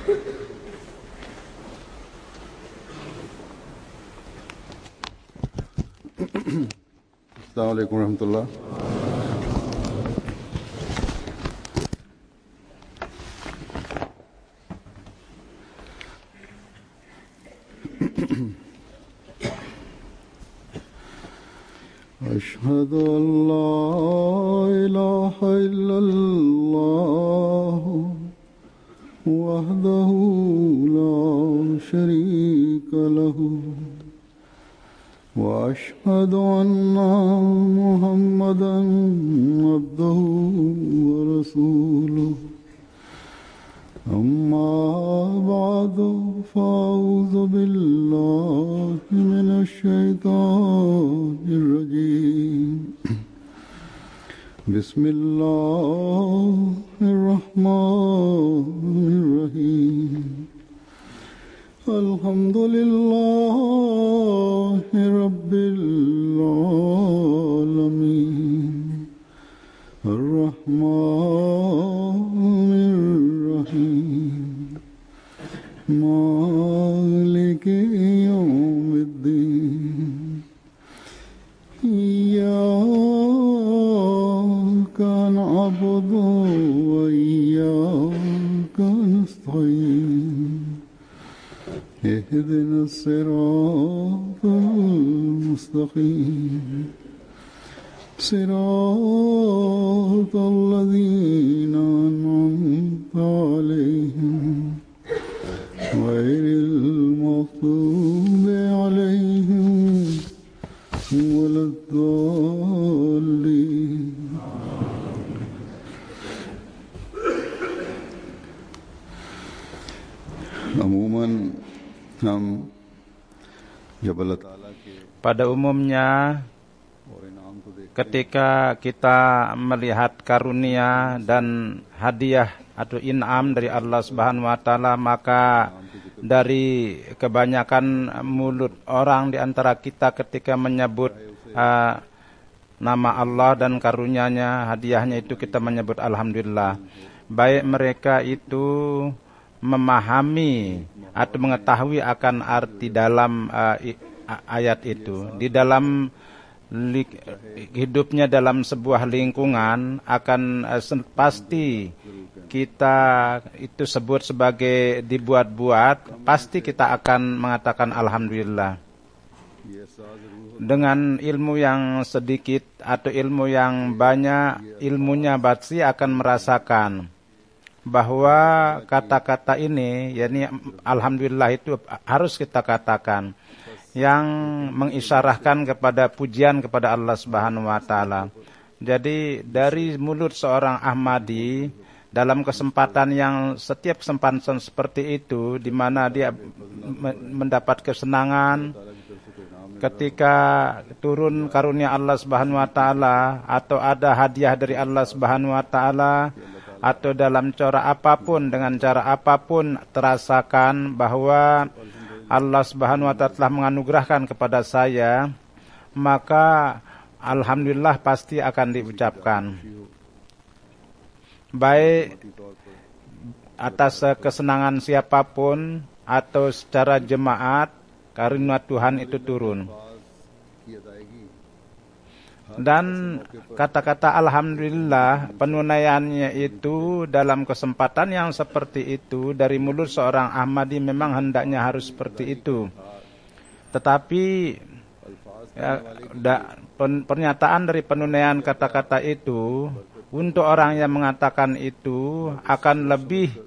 Assalamualaikum warahmatullahi. أشهد أن لا إله إلا الله وحده لا شريك له وأشهد أن محمدا عبده ورسوله أما بعد فأعوذ بالله من الشيطان الرجيم بسم الله الرحمن الرحيم الحمد لله رب العالمين الرحمن الرحيم مالك يوم الدين إياك نعبد وإياك نستعين اهدنا الصراط المستقيم صراط الذين أنعمت عليهم غير المغضوب عليهم ولا الضالين. Pada umumnya ketika kita melihat karunia dan hadiah atau in'am dari Allah Subhanahu wa taala, maka dari kebanyakan mulut orang di antara kita ketika menyebut nama Allah dan karunia-Nya, hadiahnya itu kita menyebut alhamdulillah. Baik mereka itu memahami atau mengetahui akan arti dalam ayat itu. Di dalam hidupnya dalam sebuah lingkungan akan pasti kita itu sebut sebagai dibuat-buat, pasti kita akan mengatakan alhamdulillah. Dengan ilmu yang sedikit atau ilmu yang banyak, ilmunya pasti akan merasakan bahwa kata-kata ini, yakni alhamdulillah itu harus kita katakan, yang mengisyarahkan kepada pujian kepada Allah Subhanahu wa taala. Jadi dari mulut seorang Ahmadi dalam kesempatan yang setiap kesempatan seperti itu di mana dia mendapat kesenangan ketika turun karunia Allah Subhanahu wa taala atau ada hadiah dari Allah Subhanahu wa taala, atau dalam cara apapun, dengan cara apapun terasakan bahwa Allah Subhanahu wa taala telah menganugerahkan kepada saya, maka alhamdulillah pasti akan diucapkan. Baik atas kesenangan siapapun atau secara jemaat, karunia Tuhan itu turun. Dan kata-kata alhamdulillah penunaiannya itu dalam kesempatan yang seperti itu dari mulut seorang Ahmadi memang hendaknya harus seperti itu. Tetapi pernyataan dari penunaian kata-kata itu untuk orang yang mengatakan itu akan lebih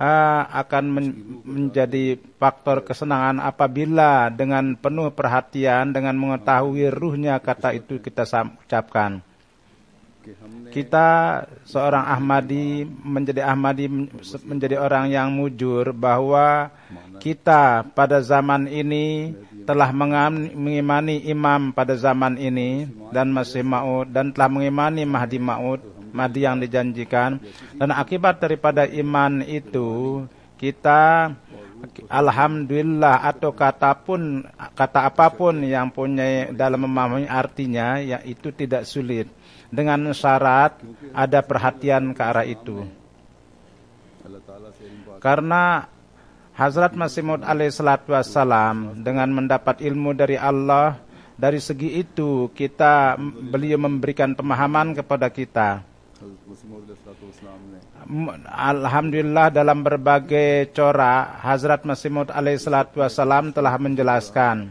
menjadi faktor kesenangan apabila dengan penuh perhatian, dengan mengetahui ruhnya kata itu kita ucapkan. Kita seorang Ahmadi menjadi orang yang mujur bahwa kita pada zaman ini telah mengimani imam pada zaman ini dan Masih Maud, dan telah mengimani Mahdi Maud, Mahdi yang dijanjikan. Dan akibat daripada iman itu kita alhamdulillah, atau kata apapun yang punya dalam memahami artinya, ya itu tidak sulit, dengan syarat ada perhatian ke arah itu. Karena Hazrat Masih Maud alaihi salatu wassalam dengan mendapat ilmu dari Allah, dari segi itu beliau memberikan pemahaman kepada kita. Alhamdulillah dalam berbagai corak Hazrat Masih Maud alaihi salatu wassalam telah menjelaskan.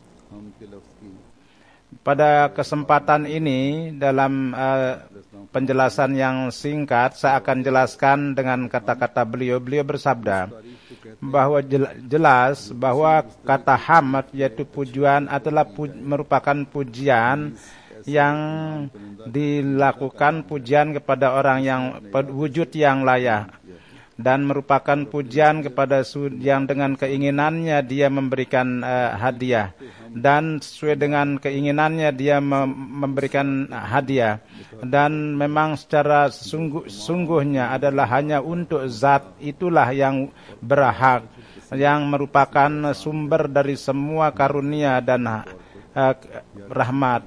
Pada kesempatan ini dalam penjelasan yang singkat saya akan jelaskan dengan kata-kata beliau. Beliau bersabda bahwa jelas bahwa kata hamd yaitu pujian adalah merupakan pujian yang dilakukan, pujian kepada orang yang wujud yang layak, dan merupakan pujian kepada yang dengan keinginannya dia memberikan hadiah, dan sesuai dengan keinginannya dia memberikan hadiah, dan memang secara sungguhnya adalah hanya untuk zat itulah yang berhak, yang merupakan sumber dari semua karunia dan rahmat,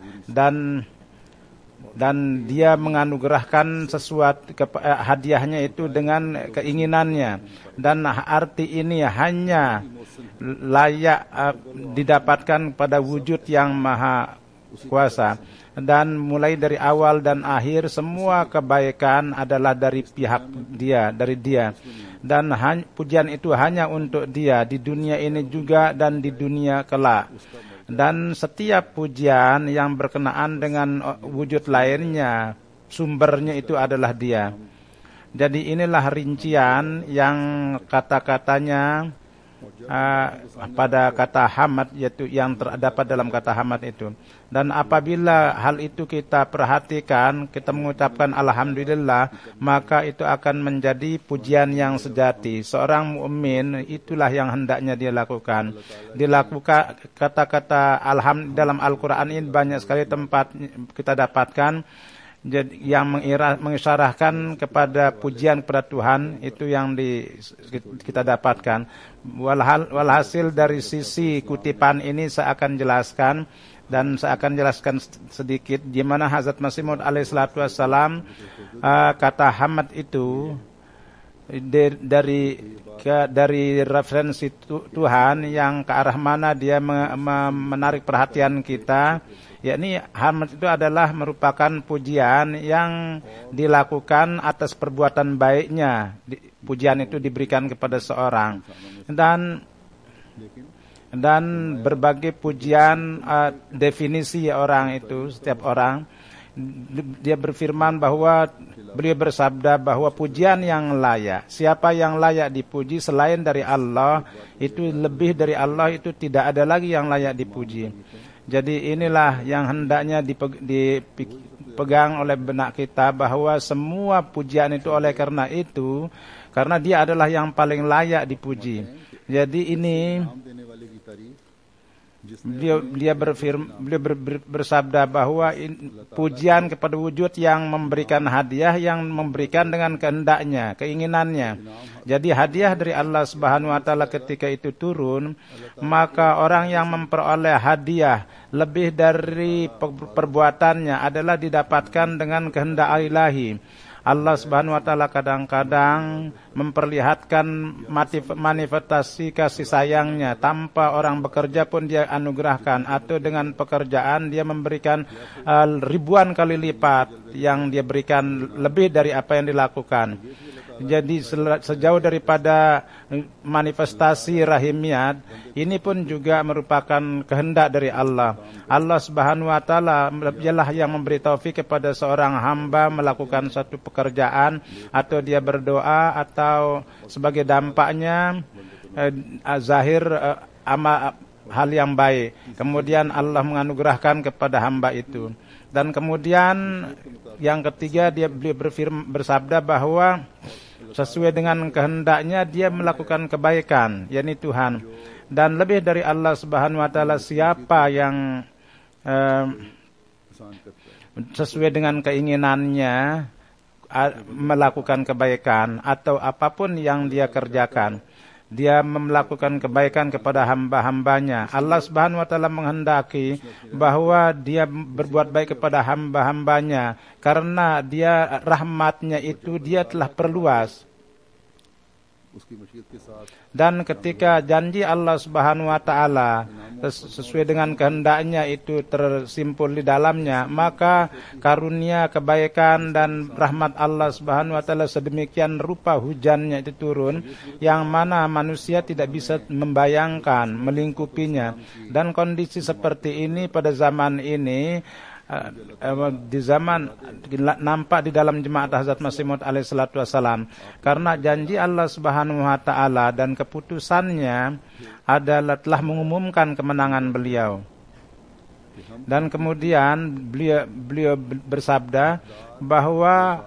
dan dia menganugerahkan sesuatu hadiahnya itu dengan keinginannya, dan arti ini hanya layak didapatkan pada wujud yang maha kuasa, dan mulai dari awal dan akhir semua kebaikan adalah dari pihak dia, dari dia, dan pujian itu hanya untuk dia di dunia ini juga dan di dunia kelak. Dan setiap pujian yang berkenaan dengan wujud lainnya, sumbernya itu adalah dia. Jadi inilah rincian yang kata-katanya pada kata hamd, yaitu yang terdapat dalam kata hamd itu. Dan apabila hal itu kita perhatikan, kita mengucapkan alhamdulillah, maka itu akan menjadi pujian yang sejati. Seorang mukmin itulah yang hendaknya dia lakukan. Dilakukan kata-kata alhamdulillah dalam Al-Qur'an ini banyak sekali tempat kita dapatkan yang mengisyarahkan kepada pujian kepada Tuhan, itu yang kita dapatkan. Walhasil dari sisi kutipan ini saya akan jelaskan, dan saya akan jelaskan sedikit di mana Hazrat Masih Maud alaihi salatu wassalam kata hamd itu dari referensi Tuhan yang ke arah mana dia menarik perhatian kita, yakni hamd itu adalah merupakan pujian yang dilakukan atas perbuatan baiknya. Pujian itu diberikan kepada seorang, dan berbagai pujian definisi orang itu, setiap orang dia berfirman bahwa beliau bersabda bahwa pujian yang layak, siapa yang layak dipuji selain dari Allah, itu lebih dari Allah itu tidak ada lagi yang layak dipuji. Jadi inilah yang hendaknya dipegang oleh benak kita, bahwa semua pujian itu oleh karena itu, karena dia adalah yang paling layak dipuji. Jadi ini dia bersabda bahwa pujian kepada wujud yang memberikan hadiah, yang memberikan dengan kehendaknya, keinginannya. Jadi hadiah dari Allah Subhanahu wa taala ketika itu turun, maka orang yang memperoleh hadiah lebih dari perbuatannya adalah didapatkan dengan kehendak ilahi. Allah Subhanahu wa taala kadang-kadang memperlihatkan manifestasi kasih sayangnya tanpa orang bekerja pun dia anugerahkan, atau dengan pekerjaan dia memberikan ribuan kali lipat yang dia berikan lebih dari apa yang dilakukan. Jadi sejauh daripada manifestasi rahimiyat, ini pun juga merupakan kehendak dari Allah. Allah Subhanahu wa taala ialah yang memberi taufik kepada seorang hamba melakukan suatu pekerjaan, atau dia berdoa, atau sebagai dampaknya zahir hal yang baik. Kemudian Allah menganugerahkan kepada hamba itu. Dan kemudian yang ketiga dia bersabda bahwa sesuai dengan kehendaknya dia melakukan kebaikan, yakni Tuhan. Dan lebih dari Allah Subhanahu wa taala, siapa yang sesuai dengan keinginannya melakukan kebaikan atau apapun yang dia kerjakan, dia melakukan kebaikan kepada hamba-hambanya. Allah Subhanahu wa taala menghendaki bahwa dia berbuat baik kepada hamba-hambanya, karena dia rahmatnya itu dia telah perluas. उसकी मशीयत के साथ Dan ketika janji Allah Subhanahu wa taala sesuai dengan kehendaknya itu tersimpul di dalamnya, maka karunia kebaikan dan rahmat Allah Subhanahu wa taala sedemikian rupa hujannya itu turun yang mana manusia tidak bisa membayangkan, melingkupinya. Dan kondisi seperti ini pada zaman ini di zaman nampak di dalam jemaat Hazrat Masih Maud alaihi salatu wassalam, karena janji Allah Subhanahu wa taala dan keputusannya adalah telah mengumumkan kemenangan beliau. Dan kemudian beliau bersabda bahwa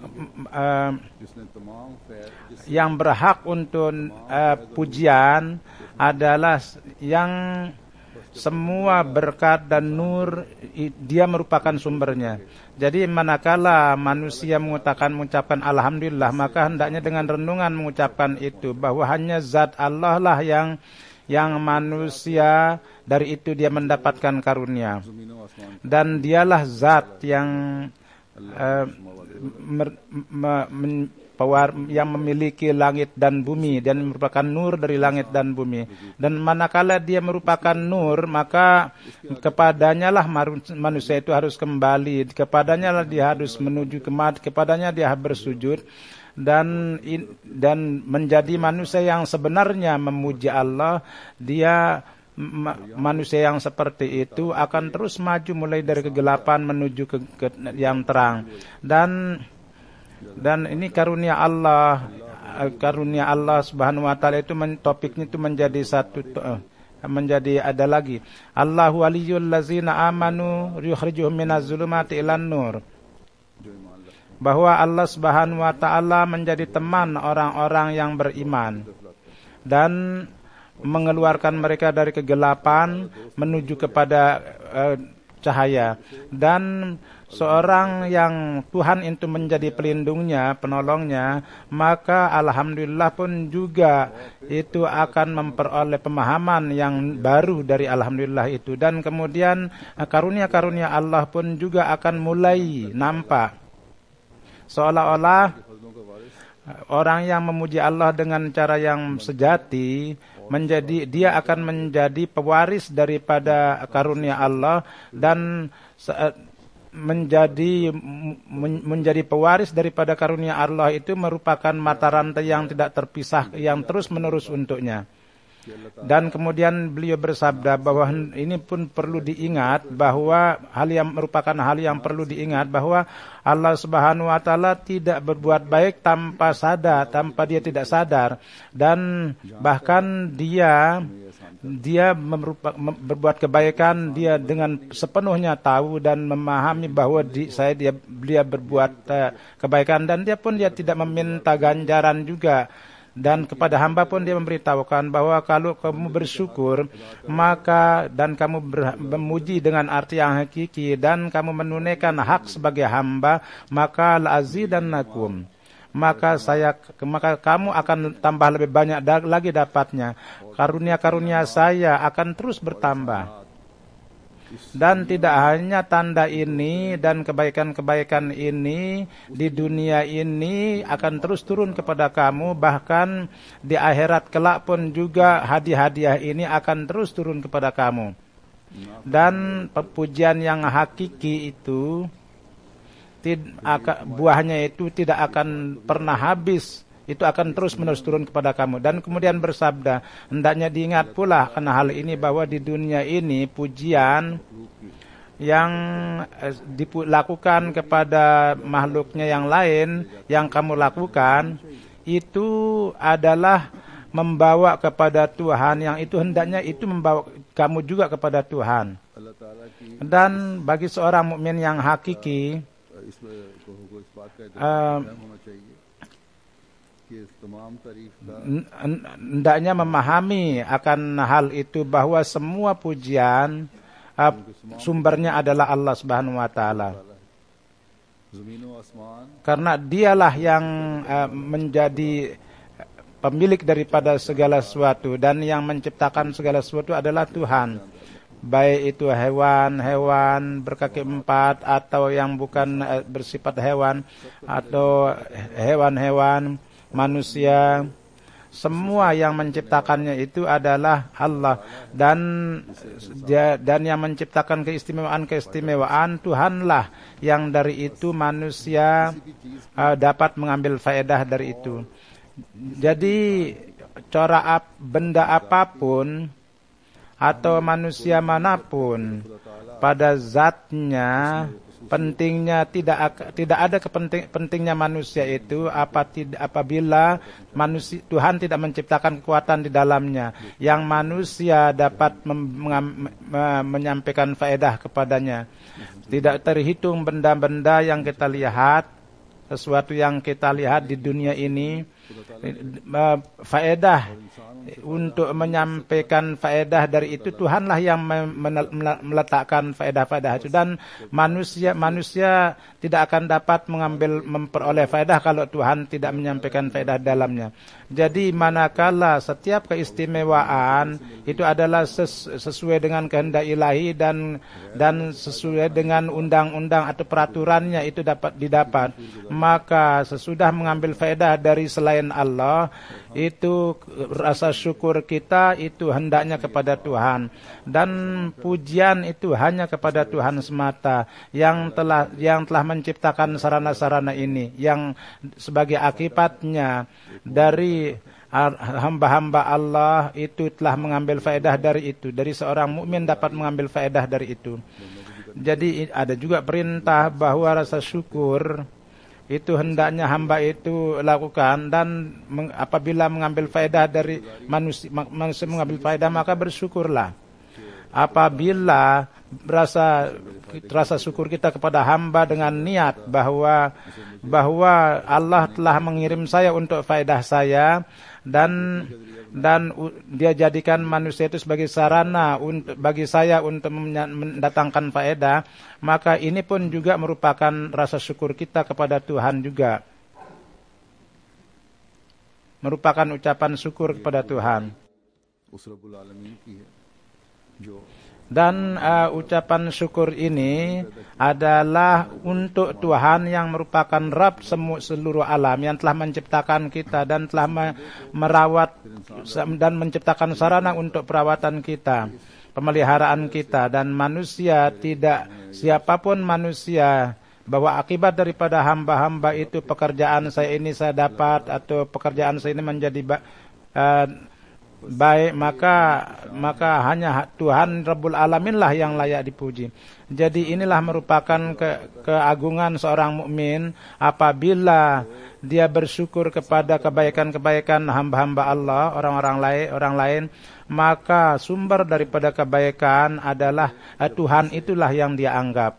yang berhak untuk pujian adalah yang semua berkat dan nur dia merupakan sumbernya. Jadi manakala manusia mengucapkan alhamdulillah, maka hendaknya dengan renungan mengucapkan itu bahwa hanya zat Allah lah yang manusia dari itu dia mendapatkan karunia. Dan dialah zat yang yang memiliki langit dan bumi dan merupakan nur dari langit dan bumi. Dan manakala dia merupakan nur, maka kepadanya lah manusia itu harus kembali, kepadanya lah dia harus menuju kepadanya dia bersujud dan menjadi manusia yang sebenarnya memuji Allah. Dia manusia yang seperti itu akan terus maju mulai dari kegelapan menuju ke yang terang. Dan ini karunia Allah Subhanahu wa taala itu topiknya itu menjadi menjadi ada lagi. Allahu waliyul ladzina amanu yukhrijuhum minaz zulumati ilan nur. Bahwa Allah Subhanahu wa taala menjadi teman orang-orang yang beriman dan mengeluarkan mereka dari kegelapan menuju kepada cahaya. Dan seorang yang Tuhan itu menjadi pelindungnya, penolongnya, maka alhamdulillah pun juga itu akan memperoleh pemahaman yang baru dari alhamdulillah itu. Dan kemudian karunia-karunia Allah pun juga akan mulai nampak. Seolah-olah orang yang memuji Allah dengan cara yang sejati, dia akan menjadi pewaris daripada karunia Allah dan menjadi pewaris daripada karunia Allah itu merupakan mata rantai yang tidak terpisah, yang terus menerus untuknya. Dan kemudian beliau bersabda bahwa ini pun perlu diingat, bahwa merupakan hal yang perlu diingat bahwa Allah Subhanahu wa taala tidak berbuat baik tanpa dia tidak sadar, dan bahkan dia berbuat kebaikan dia dengan sepenuhnya tahu dan memahami bahwa dia berbuat kebaikan, dan dia tidak meminta ganjaran juga. Dan kepada hamba pun dia memberitahukan bahwa kalau kamu bersyukur dan kamu memuji dengan arti yang hakiki dan kamu menunaikan hak sebagai hamba, maka la'azidannakum, maka kamu akan tambah lebih banyak lagi dapatnya. Karunia-karunia saya akan terus bertambah. Dan tidak hanya tanda ini dan kebaikan-kebaikan ini di dunia ini akan terus turun kepada kamu, bahkan di akhirat kelak pun juga hadiah-hadiah ini akan terus turun kepada kamu. Dan pujian yang hakiki itu buahnya itu tidak akan pernah habis, itu akan terus menerus turun kepada kamu. Dan kemudian bersabda, hendaknya diingat pula karena hal ini bahwa di dunia ini pujian yang dilakukan kepada makhluknya yang lain yang kamu lakukan itu adalah membawa kepada Tuhan, yang itu hendaknya itu membawa kamu juga kepada Tuhan. Dan bagi seorang mukmin yang hakiki, hendaknya memahami akan hal itu bahwa semua pujian sumbernya adalah Allah Subhanahu wa taala. Karena dialah yang menjadi pemilik daripada segala sesuatu, dan yang menciptakan segala sesuatu adalah Tuhan. Baik itu hewan berkaki empat atau yang bukan bersifat hewan, atau hewan-hewan, manusia, semua yang menciptakannya itu adalah Allah, dan yang menciptakan keistimewaan Tuhanlah, yang dari itu manusia dapat mengambil faedah dari itu. Jadi benda apapun atau manusia manapun pada zatnya, pentingnya tidak ada pentingnya manusia itu apabila Tuhan tidak menciptakan kekuatan di dalamnya yang manusia dapat menyampaikan faedah kepadanya. Tidak terhitung benda-benda yang kita lihat, sesuatu yang kita lihat di dunia ini, faedah untuk menyampaikan faedah dari itu Tuhanlah yang meletakkan faedah-faedah itu, dan manusia tidak akan dapat memperoleh faedah kalau Tuhan tidak menyampaikan faedah dalamnya. Jadi manakala setiap keistimewaan itu adalah sesuai dengan kehendak ilahi dan sesuai dengan undang-undang atau peraturannya itu dapat didapat, maka sesudah mengambil faedah dari selain Allah, itu rasa syukur kita itu hendaknya kepada Tuhan, dan pujian itu hanya kepada Tuhan semata yang telah menciptakan sarana-sarana ini, yang sebagai akibatnya dari hamba-hamba Allah itu telah mengambil faedah dari itu, dari seorang mukmin dapat mengambil faedah dari itu. Jadi ada juga perintah bahwa rasa syukur itu hendaknya hamba itu lakukan, dan apabila mengambil faedah dari manusia mengambil faedah, maka bersyukurlah. Apabila rasa syukur kita kepada hamba dengan niat bahwa Allah telah mengirim saya untuk faedah saya, dan dia jadikan manusia itu sebagai sarana bagi saya untuk mendatangkan faedah, maka ini pun juga merupakan rasa syukur kita kepada Tuhan juga, merupakan ucapan syukur kepada Tuhan. Dan ucapan syukur ini adalah untuk Tuhan yang merupakan Rabb seluruh alam, yang telah menciptakan kita dan telah merawat dan menciptakan sarana untuk perawatan kita, pemeliharaan kita. Dan manusia, tidak siapapun manusia, bahwa akibat daripada hamba-hamba itu pekerjaan saya ini saya dapat, atau pekerjaan saya ini menjadi baik, maka hanya Tuhan Rabbul Alamin lah yang layak dipuji. Jadi inilah merupakan keagungan seorang mukmin apabila dia bersyukur kepada kebaikan-kebaikan hamba-hamba Allah, orang lain, maka sumber daripada kebaikan adalah Tuhan, itulah yang dia anggap.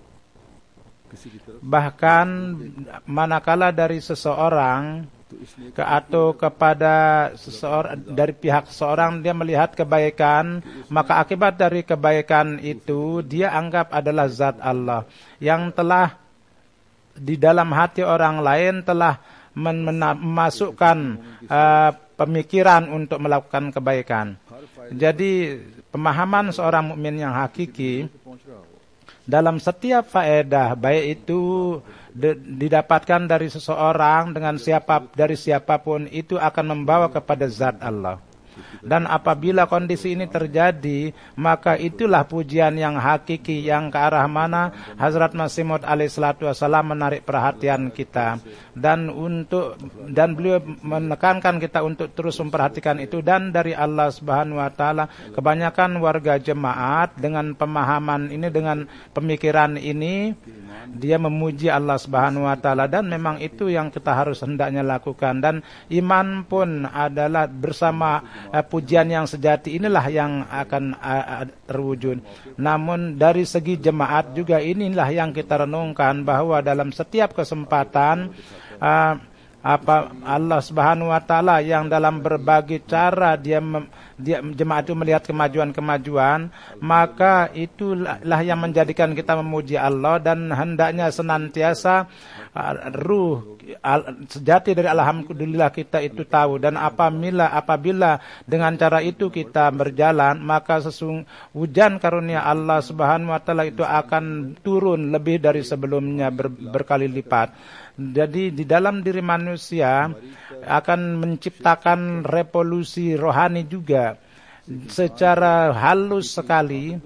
Bahkan manakala dari seseorang atau kepada seseorang, dari pihak seseorang dia melihat kebaikan, maka akibat dari kebaikan itu dia anggap adalah zat Allah yang telah di dalam hati orang lain telah memasukkan pemikiran untuk melakukan kebaikan. Jadi pemahaman seorang mukmin yang hakiki dalam setiap faedah, baik itu didapatkan dari seseorang dari siapapun, itu akan membawa kepada zat Allah. Dan apabila kondisi ini terjadi, maka itulah pujian yang hakiki, yang ke arah mana Hazrat Masih Maud alaihissalatu wassalam menarik perhatian kita, dan beliau menekankan kita untuk terus memperhatikan itu. Dan dari Allah Subhanahu wa taala, kebanyakan warga jemaat dengan pemahaman ini, dengan pemikiran ini, dia memuji Allah Subhanahu wa taala, dan memang itu yang kita harus hendaknya lakukan. Dan iman pun adalah bersama pujian yang sejati inilah yang akan terwujud. Namun dari segi jemaat juga inilah yang kita renungkan, bahwa dalam setiap kesempatan Allah Subhanahu wa taala yang dalam berbagai cara dia jemaat itu melihat kemajuan-kemajuan, maka itulah yang menjadikan kita memuji Allah. Dan hendaknya senantiasa ruh sejati dari alhamdulillah kita itu tahu, dan apabila dengan cara itu kita berjalan, maka hujan karunia Allah Subhanahu wa taala itu akan turun lebih dari sebelumnya berkali lipat. Jadi di dalam diri manusia akan menciptakan revolusi rohani juga. Secara halus sekali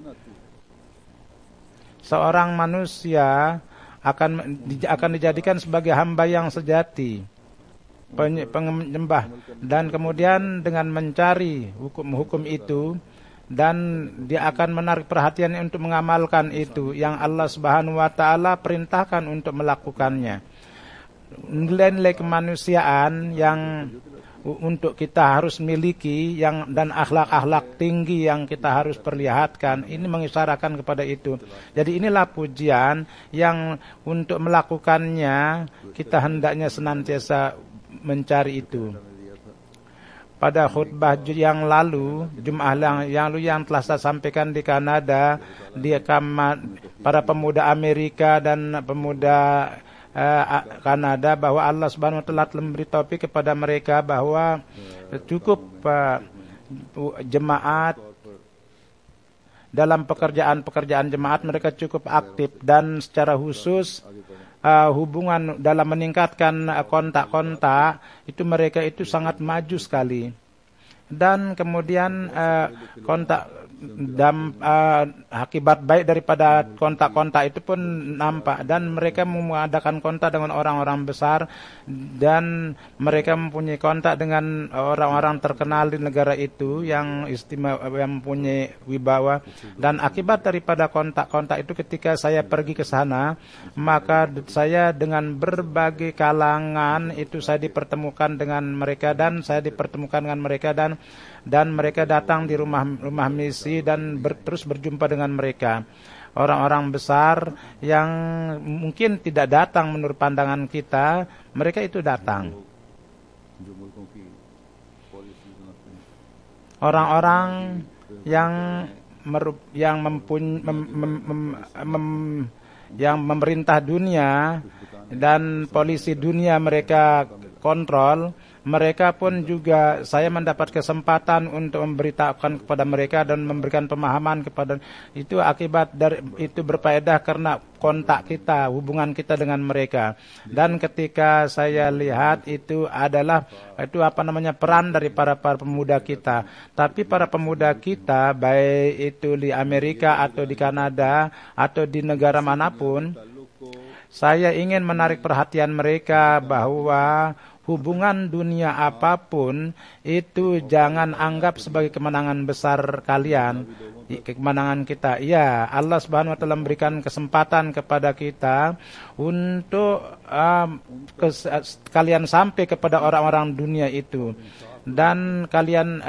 seorang manusia akan dijadikan sebagai hamba yang sejati, penyembah, dan kemudian dengan mencari hukum-hukum itu, dan dia akan menarik perhatiannya untuk mengamalkan itu yang Allah Subhanahu wa taala perintahkan untuk melakukannya. Nilai-nilai kemanusiaan yang untuk kita harus miliki dan akhlak-akhlak tinggi yang kita harus perlihatkan, ini mengisyaratkan kepada itu. Jadi inilah pujian yang untuk melakukannya kita hendaknya senantiasa mencari itu. Pada khutbah yang lalu, Jumat yang lalu yang telah saya sampaikan di Kanada, para pemuda Amerika dan pemuda Kanada, bahwa Allah Subhanahu wa taala telah memberi taufik kepada mereka bahwa cukup jemaat dalam pekerjaan jemaat mereka cukup aktif, dan secara khusus hubungan dalam meningkatkan kontak-kontak itu mereka itu sangat maju sekali. Dan kemudian akibat baik daripada kontak-kontak itu pun nampak, dan mereka mengadakan kontak dengan orang-orang besar, dan mereka mempunyai kontak dengan orang-orang terkenal di negara itu yang istimewa, yang mempunyai wibawa. Dan akibat daripada kontak-kontak itu, ketika saya pergi ke sana, maka saya dengan berbagai kalangan itu saya dipertemukan dengan mereka, dan saya dipertemukan dengan mereka, dan mereka datang di rumah misi dan terus berjumpa dengan mereka. Orang-orang besar yang mungkin tidak datang menurut pandangan kita, mereka itu datang. Orang-orang yang memerintah dunia dan polisi dunia mereka kontrol, mereka pun juga saya mendapat kesempatan untuk memberitahukan kepada mereka dan memberikan pemahaman kepada itu. Akibat dari itu berfaedah karena kontak kita, hubungan kita dengan mereka. Dan ketika saya lihat itu adalah peran dari para pemuda kita. Tapi para pemuda kita, baik itu di Amerika atau di Kanada atau di negara manapun, saya ingin menarik perhatian mereka bahwa hubungan dunia apapun itu jangan anggap sebagai kemenangan besar kalian, kemenangan kita. Ya, Allah Subhanahu wa taala memberikan kesempatan kepada kita untuk kalian sampai kepada orang-orang dunia itu, dan kalian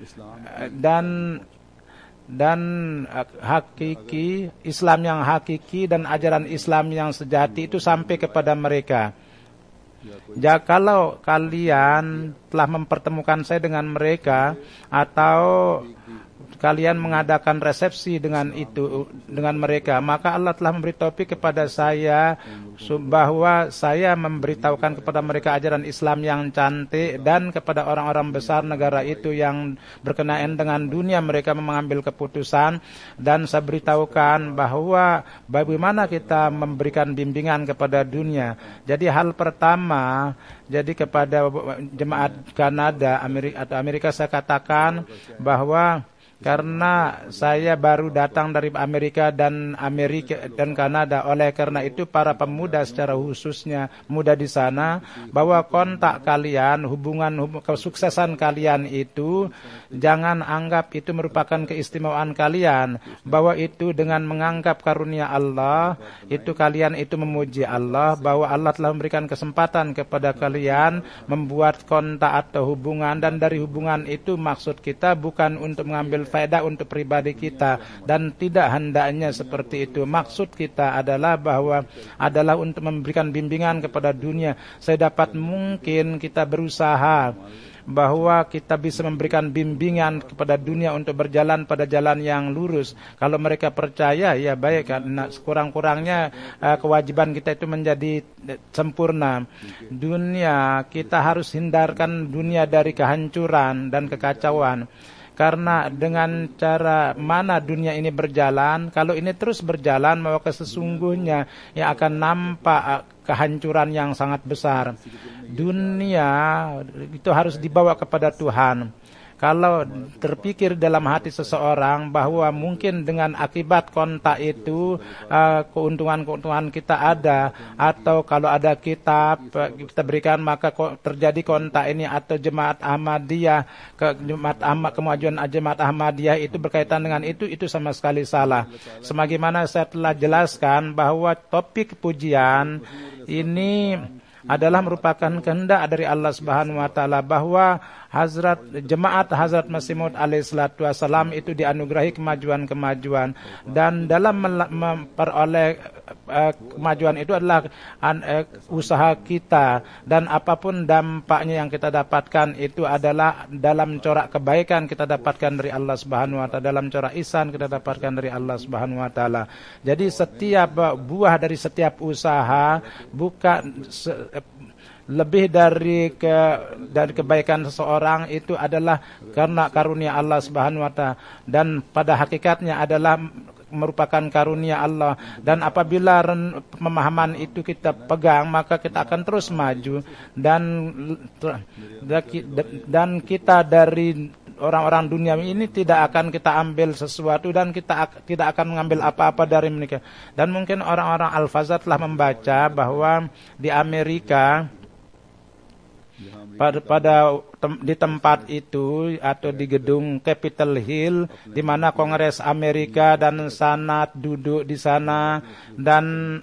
dan hakiki Islam yang hakiki dan ajaran Islam yang sejati itu sampai kepada mereka. Kalau kalian telah mempertemukan saya dengan mereka, atau kalian mengadakan resepsi dengan mereka, maka Allah telah memberi taufik kepada saya bahwa saya memberitahukan kepada mereka ajaran Islam yang cantik, dan kepada orang-orang besar negara itu yang berkenaan dengan dunia mereka mengambil keputusan, dan saya beritahukan bahwa bagaimana kita memberikan bimbingan kepada dunia. Jadi hal pertama, jadi kepada jemaat Kanada atau Amerika saya katakan bahwa karena saya baru datang dari Amerika dan Kanada, oleh karena itu para pemuda secara khususnya muda di sana, bahwa kontak kalian, hubungan kesuksesan kalian itu jangan anggap itu merupakan keistimewaan kalian, bahwa itu dengan menganggap karunia Allah itu kalian itu memuji Allah, bahwa Allah telah memberikan kesempatan kepada kalian membuat kontak atau hubungan, dan dari hubungan itu maksud kita bukan untuk mengambil faedah untuk pribadi kita, dan tidak hendaknya seperti itu. Maksud kita adalah untuk memberikan bimbingan kepada dunia. Saya dapat mungkin kita berusaha bahwa kita bisa memberikan bimbingan kepada dunia untuk berjalan pada jalan yang lurus. Kalau mereka percaya, ya baik, karena sekurang-kurangnya kewajiban kita itu menjadi sempurna. Dunia, kita harus hindarkan dunia dari kehancuran dan kekacauan. Karena dengan cara mana dunia ini berjalan, kalau ini terus berjalan, maka sesungguhnya yang akan nampak kehancuran yang sangat besar. Dunia itu harus dibawa kepada Tuhan. Kalau terpikir dalam hati seseorang bahwa mungkin dengan akibat kontak itu keuntungan-keuntungan kita ada, atau kalau ada kitab kita berikan maka terjadi kontak ini, atau jemaat Ahmadiyah, kemajuan jemaat Ahmadiyah itu berkaitan dengan itu sama sekali salah. Sebagaimana saya telah jelaskan bahwa topik pujian ini adalah merupakan kehendak dari Allah Subhanahu wa taala, bahwa jemaat Hazrat Masih Maud alaihissalatu wassalam itu dianugerahi kemajuan-kemajuan, dan dalam memperoleh kemajuan itu adalah usaha kita, dan apapun dampaknya yang kita dapatkan itu adalah dalam corak kebaikan kita dapatkan dari Allah Subhanahu wa taala, dalam corak ihsan kita dapatkan dari Allah Subhanahu wa taala. Jadi setiap buah dari setiap usaha bukan lebih dari kebaikan seseorang itu adalah karena karunia Allah Subhanahu wa taala, dan pada hakikatnya adalah merupakan karunia Allah. Dan apabila pemahaman itu kita pegang, maka kita akan terus maju, dan kita dari orang-orang dunia ini tidak akan kita ambil sesuatu, dan kita tidak akan mengambil apa-apa dari mereka. Dan mungkin orang-orang Al-Fazat telah membaca bahwa di Amerika di tempat itu, atau di gedung Capitol Hill, di mana Kongres Amerika dan Senat duduk di sana, dan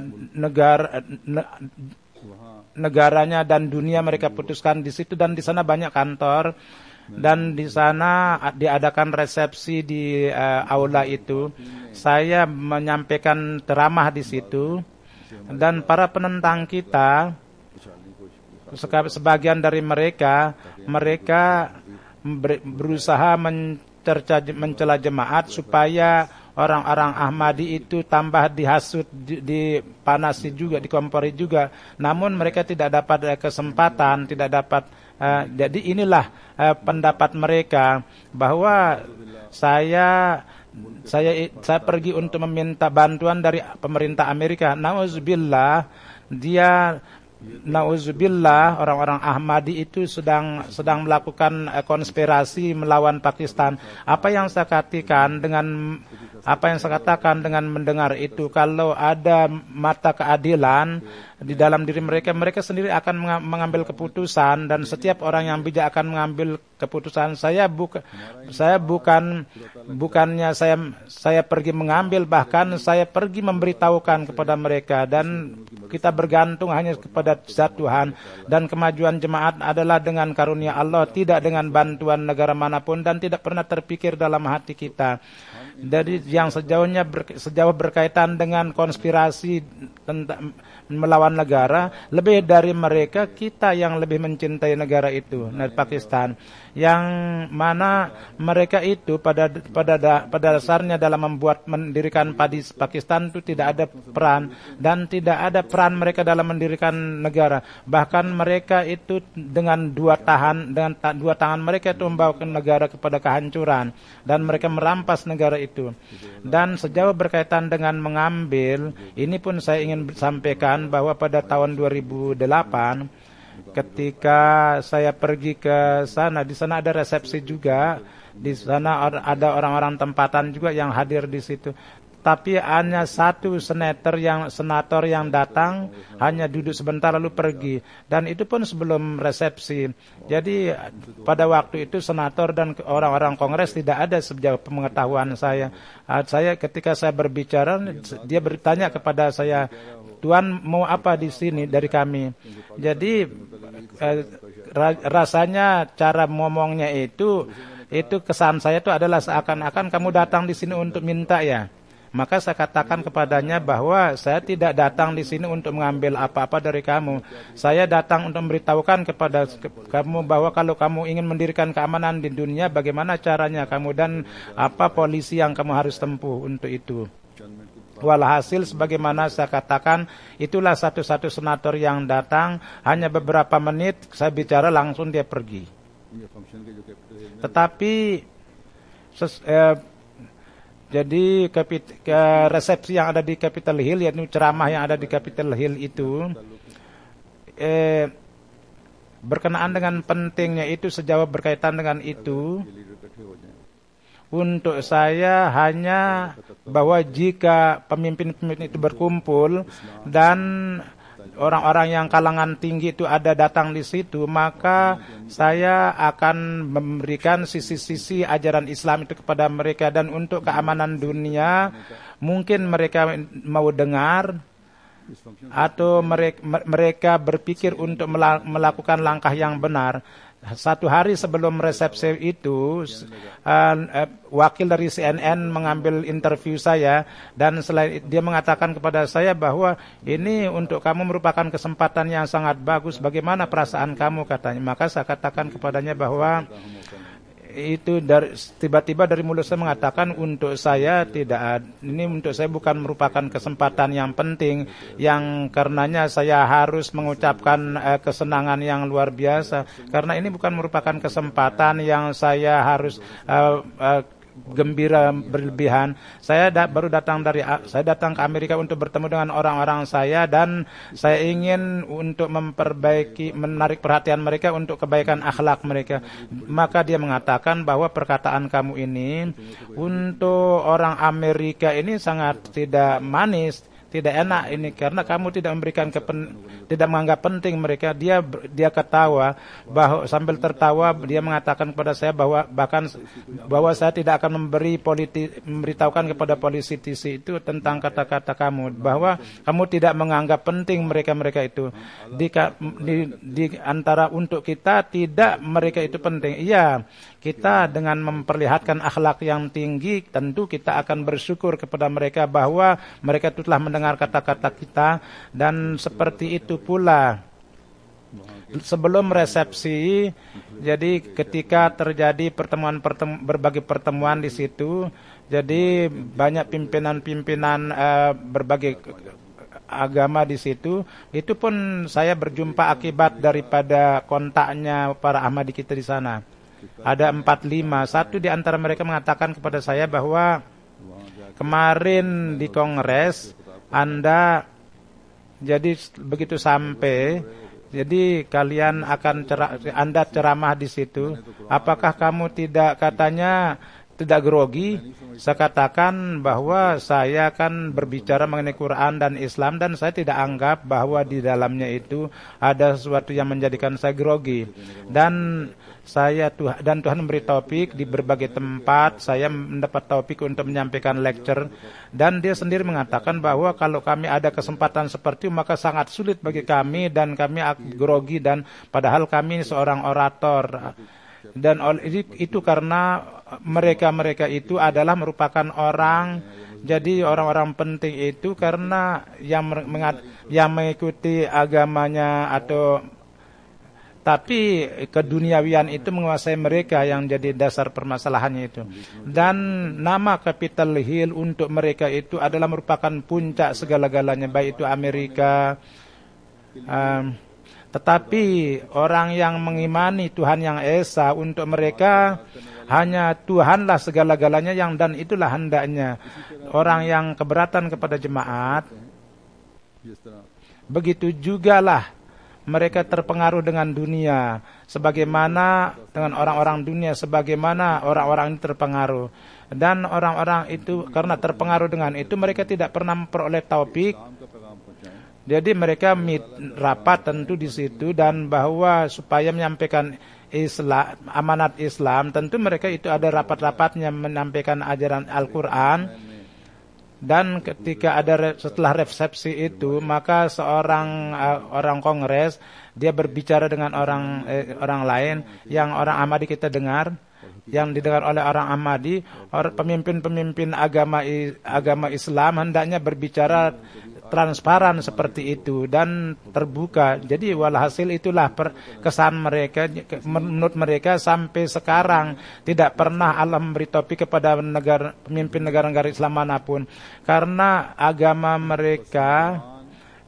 negaranya dan dunia mereka putuskan di situ, dan di sana banyak kantor, dan di sana diadakan resepsi di aula itu. Saya menyampaikan ceramah di situ, dan para penentang kita, sebagian dari mereka berusaha mencela jemaat supaya orang-orang Ahmadi itu tambah dihasut, dipanasi juga, dikompori juga. Namun mereka tidak dapat kesempatan, tidak dapat. Jadi inilah pendapat mereka, bahwa saya pergi untuk meminta bantuan dari pemerintah Amerika. Nauzubillah, orang-orang Ahmadi itu sedang melakukan konspirasi melawan Pakistan. Apa yang saya katakan dengan mendengar itu, kalau ada mata keadilan di dalam diri mereka, mereka sendiri akan mengambil keputusan, dan setiap orang yang bijak akan mengambil keputusan. Bukannya saya pergi mengambil, bahkan saya pergi memberitahukan kepada mereka, dan kita bergantung hanya kepada zat Tuhan, dan kemajuan jemaat adalah dengan karunia Allah, tidak dengan bantuan negara manapun, dan tidak pernah terpikir dalam hati kita. Dari yang sejauh berkaitan dengan konspirasi tentang melawan negara, lebih dari mereka, kita yang lebih mencintai negara itu, dari Pakistan, yang mana mereka itu pada dasarnya dalam mendirikan Pakistan itu tidak ada peran, dan tidak ada peran mereka dalam mendirikan negara. Bahkan mereka itu dengan dua tangan mereka itu membawa negara kepada kehancuran, dan mereka merampas negara itu. Dan sejauh berkaitan dengan mengambil, ini pun saya ingin sampaikan bahwa pada tahun 2008 ketika saya pergi ke sana, di sana ada resepsi juga, di sana ada orang-orang tempatan juga yang hadir di situ. Tapi hanya satu senator yang datang, hanya duduk sebentar lalu pergi, dan itu pun sebelum resepsi. Jadi pada waktu itu senator dan orang-orang kongres tidak ada sejauh pengetahuan saya. Ketika saya berbicara, dia bertanya kepada saya, "Tuan mau apa di sini dari kami?" Jadi rasanya cara ngomongnya itu kesan saya itu adalah seakan-akan kamu datang di sini untuk minta ya. Maka saya katakan kepadanya bahwa saya tidak datang di sini untuk mengambil apa-apa dari kamu. Saya datang untuk memberitahukan kepada kamu bahwa kalau kamu ingin mendirikan keamanan di dunia, bagaimana caranya kamu, dan apa polisi yang kamu harus tempuh untuk itu. Walhasil sebagaimana saya katakan, itulah satu-satu senator yang datang, hanya beberapa menit saya bicara langsung dia pergi. Tetapi Jadi resepsi yang ada di Capitol Hill, yaitu ceramah yang ada di Capitol Hill itu berkenaan dengan pentingnya itu, sejauh berkaitan dengan itu, untuk saya hanya bahwa jika pemimpin-pemimpin itu berkumpul dan orang-orang yang kalangan tinggi itu ada datang di situ, maka saya akan memberikan sisi-sisi ajaran Islam itu kepada mereka. Dan untuk keamanan dunia, mungkin mereka mau dengar atau mereka berpikir untuk melakukan langkah yang benar. Satu hari sebelum resepsi itu, wakil dari CNN mengambil interview saya, dan selain dia mengatakan kepada saya bahwa ini untuk kamu merupakan kesempatan yang sangat bagus. Bagaimana perasaan kamu, katanya. Maka saya katakan kepadanya bahwa itu tiba-tiba dari mulut saya mengatakan, untuk saya tidak, ini untuk saya bukan merupakan kesempatan yang penting yang karenanya saya harus mengucapkan kesenangan yang luar biasa, karena ini bukan merupakan kesempatan yang saya harus gembira berlebihan. Saya datang ke Amerika untuk bertemu dengan orang-orang saya, dan saya ingin untuk menarik perhatian mereka untuk kebaikan akhlak mereka. Maka dia mengatakan bahwa perkataan kamu ini untuk orang Amerika ini sangat tidak manis, tidak enak ini, karena kamu tidak menganggap penting mereka. Dia ketawa, bahwa sambil tertawa dia mengatakan kepada saya bahwa saya tidak akan memberitahukan kepada politisi itu tentang kata-kata kamu, bahwa kamu tidak menganggap penting mereka itu. Di antara untuk kita tidak mereka itu penting. Iya, kita dengan memperlihatkan akhlak yang tinggi, tentu kita akan bersyukur kepada mereka bahwa mereka itu telah mendengar kata-kata kita. Dan seperti itu pula sebelum resepsi, jadi ketika terjadi berbagai pertemuan di situ, jadi banyak pimpinan-pimpinan berbagai agama di situ. Itu pun saya berjumpa akibat daripada kontaknya para Ahmadi kita di sana. Ada 4-5. Satu di antara mereka mengatakan kepada saya bahwa kemarin di Kongres Anda, jadi begitu sampai, jadi kalian akan Anda ceramah di situ. Apakah kamu tidak grogi? Saya katakan bahwa saya akan berbicara mengenai Quran dan Islam, dan saya tidak anggap bahwa di dalamnya itu ada sesuatu yang menjadikan saya grogi. Dan Tuhan memberi taufik di berbagai tempat, saya mendapat taufik untuk menyampaikan lecture. Dan dia sendiri mengatakan bahwa kalau kami ada kesempatan seperti itu, maka sangat sulit bagi kami, dan kami grogi, dan padahal kami seorang orator. Dan itu karena mereka itu adalah merupakan orang penting itu, karena yang mengikuti agamanya tapi keduniawian itu menguasai mereka, yang jadi dasar permasalahannya itu. Dan nama Capitol Hill untuk mereka itu adalah merupakan puncak segala-galanya, baik itu Amerika. Tetapi orang yang mengimani Tuhan yang Esa, untuk mereka hanya Tuhanlah segala-galanya, dan itulah hendaknya. Orang yang keberatan kepada jemaat, begitu jugalah mereka terpengaruh dengan dunia, sebagaimana dengan orang-orang dunia, sebagaimana orang-orang ini terpengaruh. Dan orang-orang itu karena terpengaruh dengan itu, mereka tidak pernah memperoleh taufik. Jadi mereka rapat tentu di situ, dan bahwa supaya menyampaikan Islam, amanat Islam, tentu mereka itu ada rapat-rapatnya menyampaikan ajaran Al-Quran. Dan ketika setelah resepsi itu, maka seorang orang Kongres, dia berbicara dengan orang lain, yang orang Ahmadi kita dengar, yang didengar oleh orang Ahmadi. Pemimpin-pemimpin agama Islam hendaknya berbicara transparan seperti itu dan terbuka. Jadi walhasil itulah kesan mereka. Menurut mereka sampai sekarang tidak pernah Allah memberi taufik kepada pemimpin negara-negara Islam manapun, karena agama mereka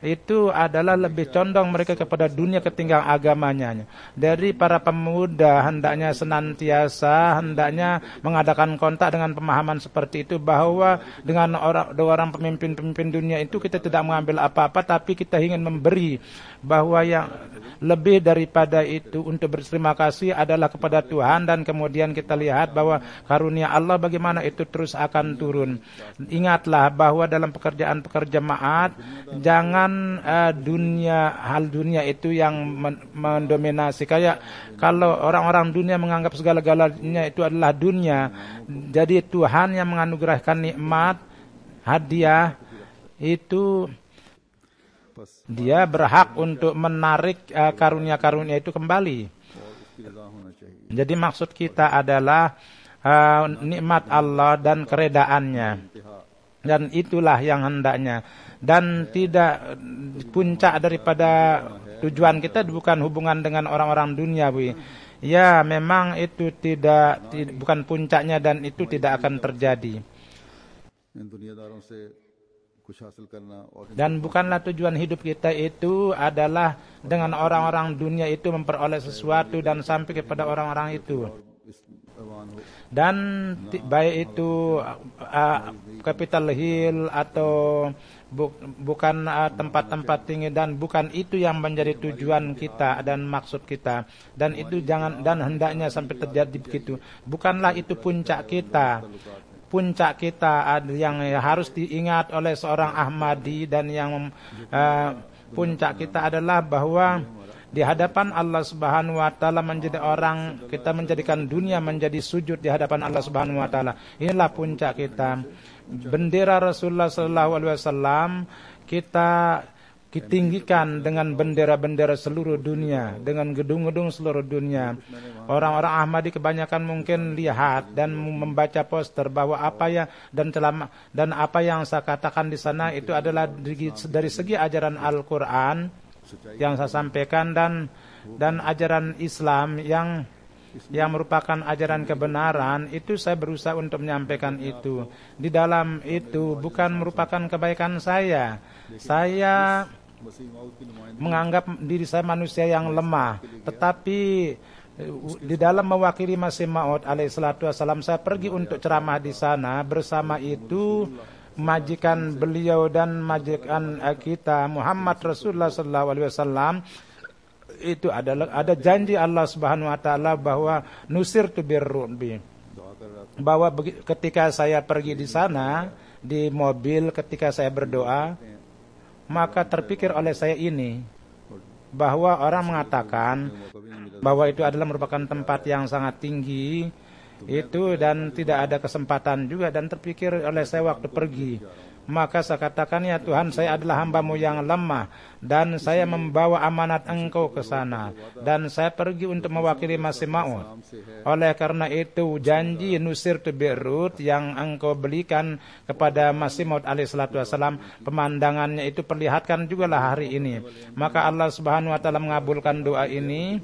itu adalah lebih condong mereka kepada dunia ketimbang agamanya. Dari para pemuda hendaknya senantiasa mengadakan kontak dengan pemahaman seperti itu, bahwa dengan orang pemimpin-pemimpin dunia itu kita tidak mengambil apa-apa, tapi kita ingin memberi, bahwa yang lebih daripada itu untuk berterima kasih adalah kepada Tuhan. Dan kemudian kita lihat bahwa karunia Allah bagaimana itu terus akan turun. Ingatlah bahwa dalam pekerjaan-pekerjaan jemaat, jangan hal dunia itu yang mendominasi. Kayak kalau orang-orang dunia menganggap segala-galanya itu adalah dunia, jadi Tuhan yang menganugerahkan nikmat, hadiah itu, dia berhak untuk menarik karunia-karunia itu kembali. Jadi maksud kita adalah nikmat Allah dan keredaannya, dan itulah yang hendaknya. Dan tidak puncak daripada tujuan kita bukan hubungan dengan orang-orang duniawi. Ya, memang itu bukan puncaknya, dan itu tidak akan terjadi. Dan bukanlah tujuan hidup kita itu adalah dengan orang-orang dunia itu memperoleh sesuatu dan sampai kepada orang-orang itu. Dan baik itu Capitol Hill atau bukan tempat-tempat tinggi, dan bukan itu yang menjadi tujuan kita dan maksud kita. Dan itu dan hendaknya sampai terjadi begitu. Bukanlah itu puncak kita. Puncak kita yang harus diingat oleh seorang Ahmadi, dan yang puncak kita adalah bahwa di hadapan Allah Subhanahu wa taala kita menjadikan dunia menjadi sujud di hadapan Allah Subhanahu wa taala. Inilah puncak kita. Bendera Rasulullah sallallahu alaihi wasallam kita ditinggikan dengan bendera-bendera seluruh dunia, dengan gedung-gedung seluruh dunia. Orang-orang Ahmadi kebanyakan mungkin lihat dan membaca poster bahwa dan apa yang saya katakan di sana itu adalah dari segi ajaran Al-Qur'an yang saya sampaikan, dan ajaran Islam yang merupakan ajaran kebenaran. Itu saya berusaha untuk menyampaikan itu. Di dalam itu bukan merupakan kebaikan saya. Saya menganggap diri saya manusia yang lemah, tetapi di dalam mewakili Masih Maud alaihissalatu wassalam, saya pergi untuk ceramah di sana. Bersama itu majikan beliau dan majikan kita Muhammad Rasulullah sallallahu alaihi wasallam itu ada janji Allah Subhanahu wa taala bahwa nusirtu birrubi, bahwa ketika saya pergi di sana di mobil, ketika saya berdoa, maka terpikir oleh saya ini, bahwa orang mengatakan bahwa itu adalah merupakan tempat yang sangat tinggi itu, dan tidak ada kesempatan juga. Dan terpikir oleh saya waktu pergi, maka saya katakan, ya Tuhan, saya adalah hamba-Mu yang lemah, dan saya membawa amanat Engkau ke sana, dan saya pergi untuk mewakili Masih Maud. Oleh karena itu janji nusirtu birrut yang Engkau belikan kepada Masih Maud alaihissalatu wassalam, pemandangannya itu perlihatkan juga lah hari ini. Maka Allah Subhanahu wa taala mengabulkan doa ini.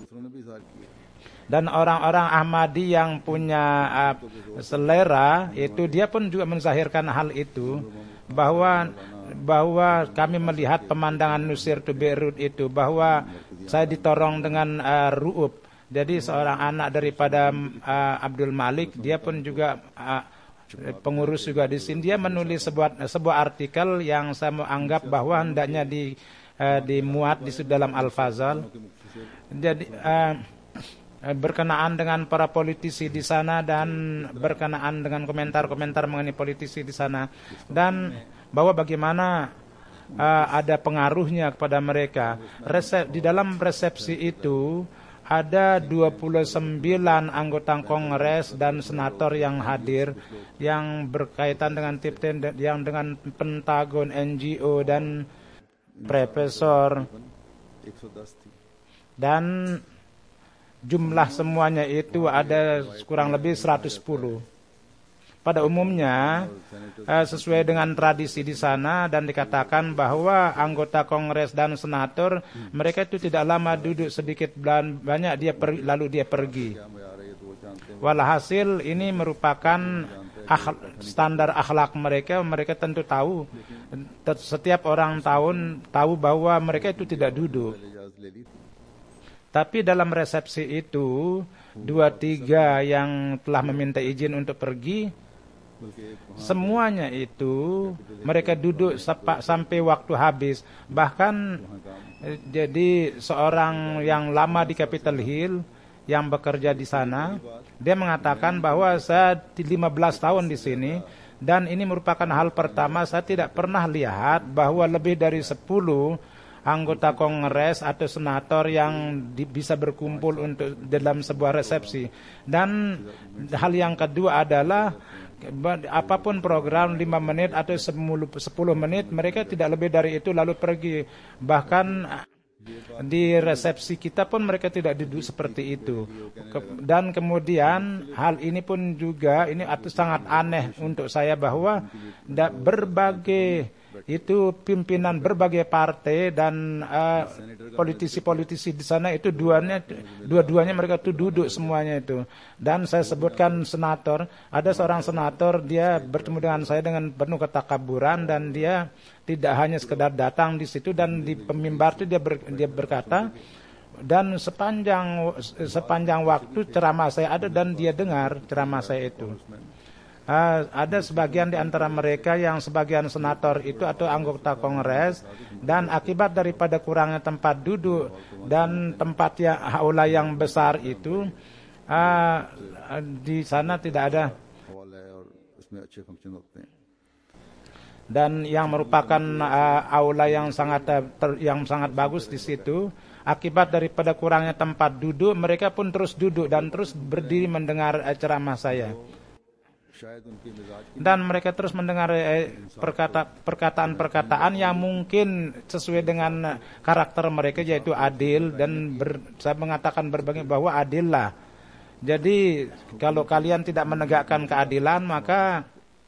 Dan orang-orang Ahmadi yang punya selera itu, dia pun juga menzahirkan hal itu, bahwa kami melihat pemandangan nusirtu birrut itu, bahwa saya ditorong dengan ru'ub. Jadi seorang anak daripada Abdul Malik, dia pun juga pengurus juga di sini, dia menulis sebuah artikel yang saya menganggap bahwa hendaknya dimuat di dalam Al-Fazal. Jadi berkenaan dengan para politisi di sana, dan berkenaan dengan komentar-komentar mengenai politisi di sana, dan bahwa bagaimana ada pengaruhnya kepada mereka. Di dalam resepsi itu ada 29 anggota Kongres dan senator yang hadir, yang berkaitan dengan yang dengan Pentagon, NGO, dan profesor, dan jumlah semuanya itu ada kurang lebih 110. Pada umumnya sesuai dengan tradisi di sana, dan dikatakan bahwa anggota Kongres dan senator mereka itu tidak lama duduk, sedikit dan banyak lalu dia pergi. Walhasil ini merupakan standar akhlak mereka, mereka tentu tahu. Setiap orang tahu bahwa mereka itu tidak duduk. Tapi dalam resepsi itu 2-3 yang telah meminta izin untuk pergi, semuanya itu mereka duduk sampai waktu habis. Bahkan jadi seorang yang lama di Capitol Hill yang bekerja di sana, dia mengatakan bahwa saya 15 tahun di sini dan ini merupakan hal pertama saya tidak pernah lihat bahwa lebih dari 10 anggota kongres atau senator yang bisa berkumpul untuk dalam sebuah resepsi. Dan hal yang kedua adalah apapun program 5 menit atau 10 menit, mereka tidak lebih dari itu lalu pergi. Bahkan di resepsi kita pun mereka tidak duduk seperti itu. Dan kemudian hal ini pun juga ini sangat aneh untuk saya bahwa berbagai itu pimpinan berbagai partai dan politisi-politisi di sana itu dua-duanya mereka itu duduk semuanya itu. Dan saya sebutkan senator, ada seorang senator dia bertemu dengan saya dengan penuh ketakaburan dan dia tidak hanya sekedar datang di situ dan di pemimbar itu dia berkata, dan sepanjang waktu ceramah saya ada dan dia dengar ceramah saya itu. Ada sebagian di antara mereka yang sebagian senator itu atau anggota kongres, dan akibat daripada kurangnya tempat duduk dan tempat aula yang besar itu, di sana tidak ada. Dan yang merupakan aula yang sangat bagus di situ, akibat daripada kurangnya tempat duduk, mereka pun terus duduk dan terus berdiri mendengar ceramah saya. Dan mereka terus mendengar perkataan-perkataan yang mungkin sesuai dengan karakter mereka, yaitu adil, dan saya mengatakan berbagai bahwa adil lah. Jadi kalau kalian tidak menegakkan keadilan, maka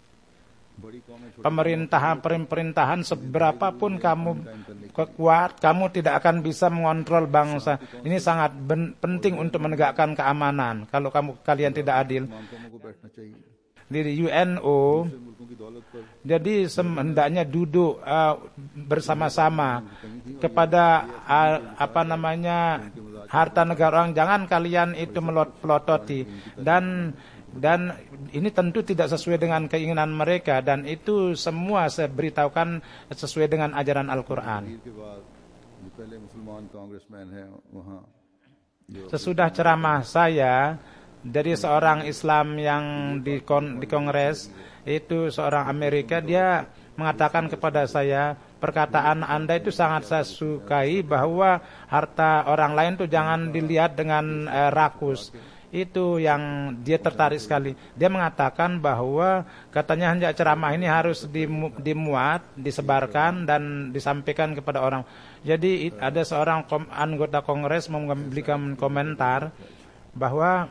pemerintahan seberapapun kamu kuat, kamu tidak akan bisa mengontrol bangsa. Ini sangat penting untuk menegakkan keamanan. Kalau kalian tidak adil di UNO, jadi hendaknya duduk bersama-sama kepada harta negara orang. Jangan kalian itu melototi dan ini tentu tidak sesuai dengan keinginan mereka, dan itu semua saya beritahukan sesuai dengan ajaran Al-Quran. Sesudah ceramah saya dari seorang Islam yang di Kongres, itu seorang Amerika, dia mengatakan kepada saya, perkataan Anda itu sangat saya sukai, bahwa harta orang lain itu jangan dilihat dengan rakus. Itu yang dia tertarik sekali. Dia mengatakan bahwa katanya hendak ceramah ini harus dimuat, disebarkan dan disampaikan kepada orang. Jadi ada seorang anggota Kongres memberikan komentar bahwa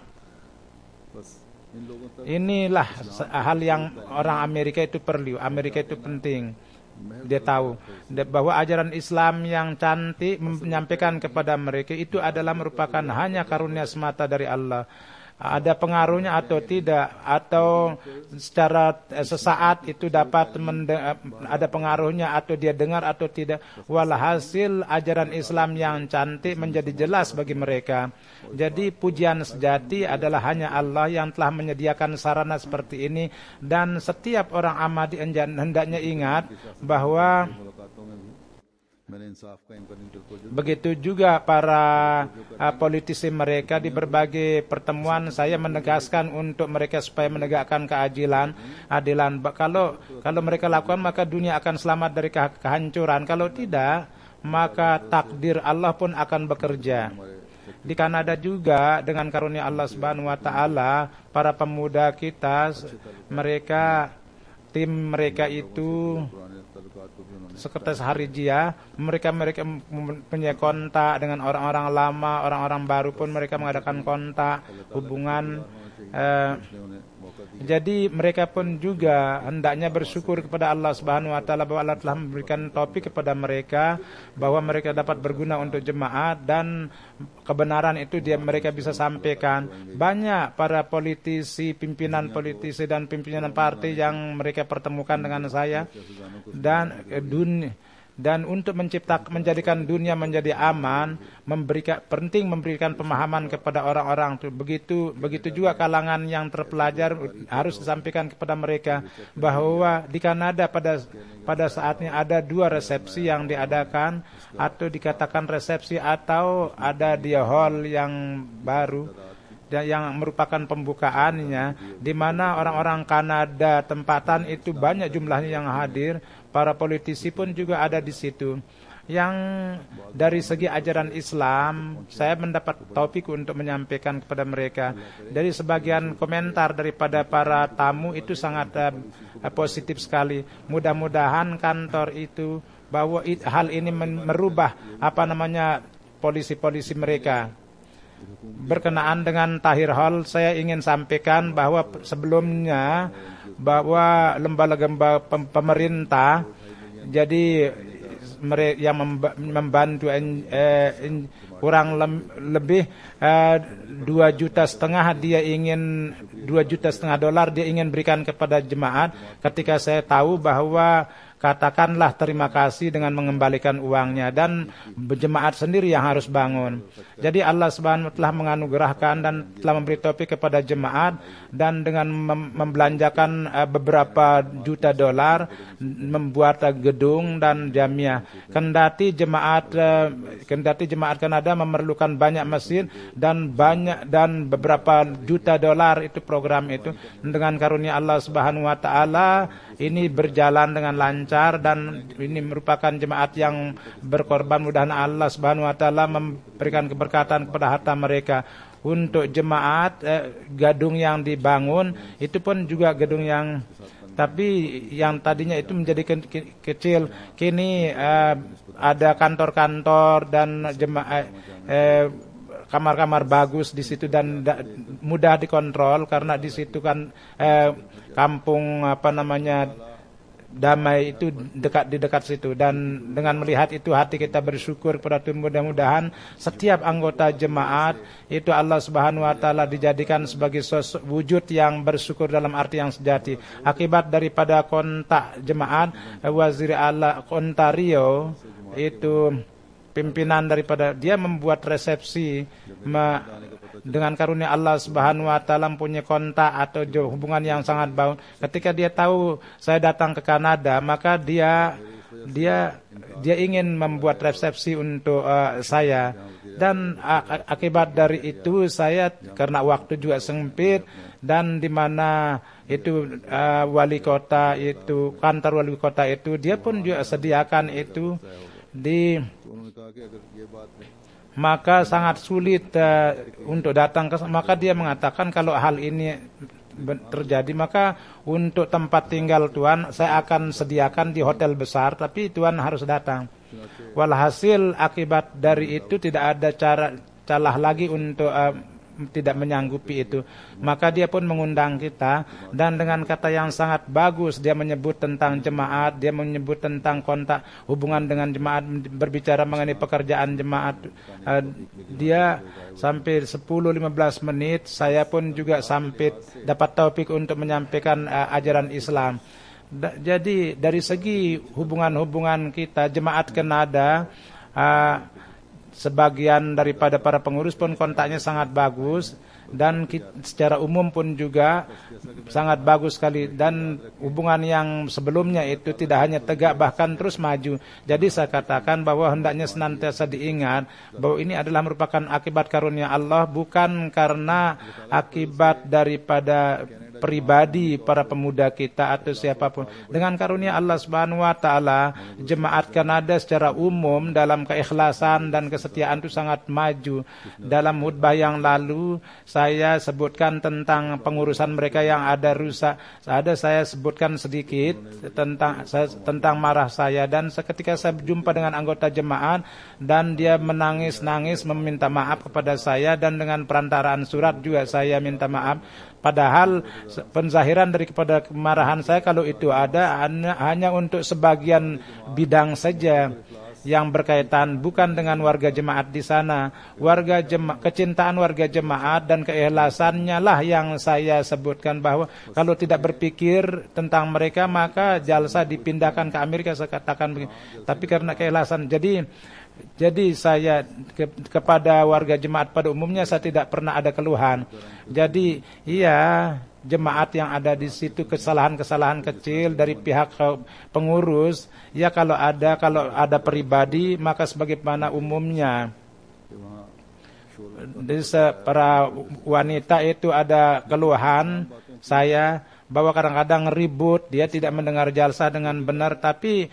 inilah hal yang orang Amerika itu perlu. Amerika itu penting. Dia tahu bahwa ajaran Islam yang cantik menyampaikan kepada mereka itu adalah merupakan hanya karunia semata dari Allah. Ada pengaruhnya atau tidak, atau secara sesaat itu dapat ada pengaruhnya atau dia dengar atau tidak, walhasil ajaran Islam yang cantik menjadi jelas bagi mereka. Jadi pujian sejati adalah hanya Allah yang telah menyediakan sarana seperti ini, dan setiap orang Ahmadi hendaknya ingat bahwa begitu juga para politisi mereka. Di berbagai pertemuan saya menegaskan untuk mereka supaya menegakkan adilan. Kalau mereka lakukan, maka dunia akan selamat dari kehancuran. Kalau tidak, maka takdir Allah pun akan bekerja. Di Kanada juga dengan karunia Allah Subhanahu wa taala, para pemuda kita, tim mereka itu Sekretaris Harijiyah, mereka punya kontak dengan orang-orang lama, orang-orang baru pun mereka mengadakan kontak, hubungan. Jadi mereka pun juga hendaknya bersyukur kepada Allah Subhanahu wa taala bahwa Allah telah memberikan taufik kepada mereka bahwa mereka dapat berguna untuk jemaat dan kebenaran itu mereka bisa sampaikan. Banyak para politisi, pimpinan politisi dan pimpinan partai yang mereka pertemukan dengan saya dan untuk menjadikan dunia menjadi aman, penting memberikan pemahaman kepada orang-orang itu. Begitu juga kalangan yang terpelajar harus disampaikan kepada mereka bahwa di Kanada pada saatnya ada 2 resepsi yang diadakan, atau dikatakan resepsi atau ada dia hall yang baru yang merupakan pembukaannya, di mana orang-orang Kanada tempatan itu banyak jumlahnya yang hadir. Para politisi pun juga ada di situ. Yang dari segi ajaran Islam, saya mendapat taufik untuk menyampaikan kepada mereka. Dari sebagian komentar daripada para tamu itu sangat positif sekali. Mudah-mudahan kantor itu bahwa hal ini merubah polisi-polisi mereka. Berkenaan dengan Tahir Hall, saya ingin sampaikan bahwa sebelumnya bahwa lembaga pemerintah jadi yang membantu kurang lebih 2,5 juta dia ingin $2,500 dia ingin berikan kepada jemaat. Ketika saya tahu bahwa katakanlah terima kasih dengan mengembalikan uangnya, dan jemaat sendiri yang harus bangun. Jadi Allah Subhanahu wa taala menganugerahkan dan telah memberi taufik kepada jemaat, dan dengan membelanjakan beberapa juta $, membuat gedung dan jamiah. Kendati jemaat Kanada memerlukan banyak masjid dan beberapa juta $, itu program itu dengan karunia Allah Subhanahu wa taala ini berjalan dengan lancar, dan ini merupakan jemaat yang berkorban. Mudah-mudahan Allah Subhanahu wa taala memberikan keberkatan kepada harta mereka. Untuk jemaat gedung yang dibangun itu pun juga gedung yang tadinya itu menjadi kecil, kini ada kantor-kantor dan kamar-kamar bagus di situ, dan mudah dikontrol karena di situ kan kampung damai itu di dekat situ. Dan dengan melihat itu hati kita bersyukur kepada Tuhan. Mudah-mudahan setiap anggota jemaat itu Allah Subhanahu wa taala dijadikan sebagai sosok wujud yang bersyukur dalam arti yang sejati. Akibat daripada kontak jemaat, Wazir Allah Ontario itu pimpinan daripada dia membuat resepsi dengan karunia Allah Subhanahu wa taala mempunyai kontak atau hubungan yang sangat baik. Ketika dia tahu saya datang ke Kanada, maka dia ingin membuat resepsi untuk saya. Dan akibat dari itu saya, karena waktu juga sempit, dan di mana itu wali kota itu, kantor wali kota itu, dia pun juga sediakan itu maka sangat sulit untuk datang maka dia mengatakan kalau hal ini terjadi, maka untuk tempat tinggal Tuan saya akan sediakan di hotel besar, tapi Tuan harus datang. Walhasil akibat dari itu tidak ada celah lagi untuk tidak menyanggupi itu. Maka dia pun mengundang kita, dan dengan kata yang sangat bagus dia menyebut tentang jemaat, dia menyebut tentang kontak hubungan dengan jemaat, berbicara mengenai pekerjaan jemaat. Dia sampai 10-15 menit, saya pun juga sampai dapat taufik untuk menyampaikan ajaran Islam. Jadi dari segi hubungan-hubungan kita jemaat Kanada, sebagian daripada para pengurus pun kontaknya sangat bagus, dan secara umum pun juga sangat bagus sekali. Dan hubungan yang sebelumnya itu tidak hanya tegak, bahkan terus maju. Jadi saya katakan bahwa hendaknya senantiasa diingat bahwa ini adalah merupakan akibat karunia Allah, bukan karena akibat daripada pribadi para pemuda kita atau siapapun. Dengan karunia Allah Subhanahu wa taala, jemaat Kanada secara umum dalam keikhlasan dan kesetiaan itu sangat maju. Dalam khutbah yang lalu saya sebutkan tentang pengurusan mereka yang ada rusak. Saya sebutkan sedikit tentang marah saya, dan seketika saya berjumpa dengan anggota jemaat dan dia menangis-nangis meminta maaf kepada saya, dan dengan perantaraan surat juga saya minta maaf. Padahal penzahiran daripada kemarahan saya kalau itu ada hanya untuk sebagian bidang saja yang berkaitan, bukan dengan warga jemaat di sana. Kecintaan warga jemaat dan keikhlasannya lah yang saya sebutkan, bahwa kalau tidak berpikir tentang mereka maka jalsa dipindahkan ke Amerika, saya katakan begini. Tapi karena keikhlasan, jadi saya kepada warga jemaat pada umumnya saya tidak pernah ada keluhan. Jadi iya, jemaat yang ada di situ kesalahan-kesalahan kecil dari pihak pengurus, ya kalau ada pribadi maka sebagaimana umumnya. Jadi para wanita itu ada keluhan saya bahwa kadang-kadang ribut, dia tidak mendengar jalsa dengan benar, tapi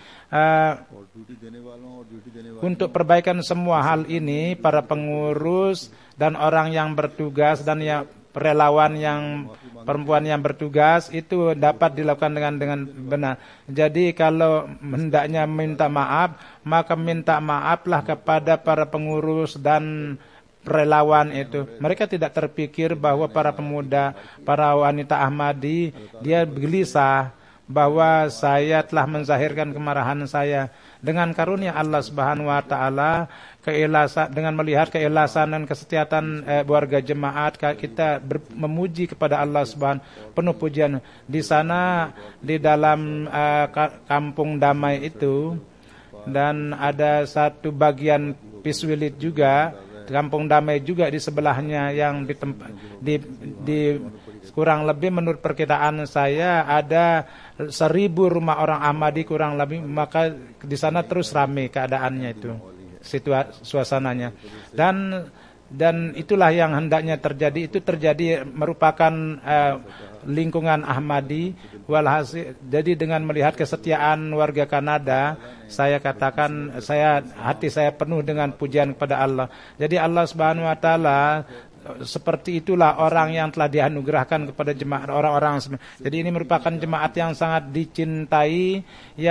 untuk perbaikan semua hal ini para pengurus dan orang yang bertugas dan yang relawan yang perempuan yang bertugas itu dapat dilakukan dengan benar. Jadi kalau hendaknya minta maaf, maka minta maaflah kepada para pengurus dan relawan itu. Mereka tidak terpikir bahwa para pemuda, para wanita Ahmadi, dia gelisah bahwa saya telah menzahirkan kemarahan saya. Dengan karunia Allah Subhanahu wa taala, dengan melihat keikhlasan dan kesetiaan warga jemaat, kita memuji kepada Allah Subhanahu, penuh pujian. Di sana di dalam kampung damai itu, dan ada satu bagian Piswilit juga, kampung damai juga di sebelahnya, yang di kurang lebih menurut perkiraan saya ada 1.000 rumah orang Ahmadi kurang lebih, maka di sana terus ramai keadaannya itu, suasananya. Dan itulah yang hendaknya terjadi. Itu terjadi merupakan lingkungan Ahmadi. Walhasil, jadi dengan melihat kesetiaan warga Kanada, saya katakan hati saya penuh dengan pujian kepada Allah. Jadi Allah Subhanahu wa taala, seperti itulah orang yang telah dianugerahkan kepada jemaat orang-orang. Jadi ini merupakan jemaat yang sangat dicintai,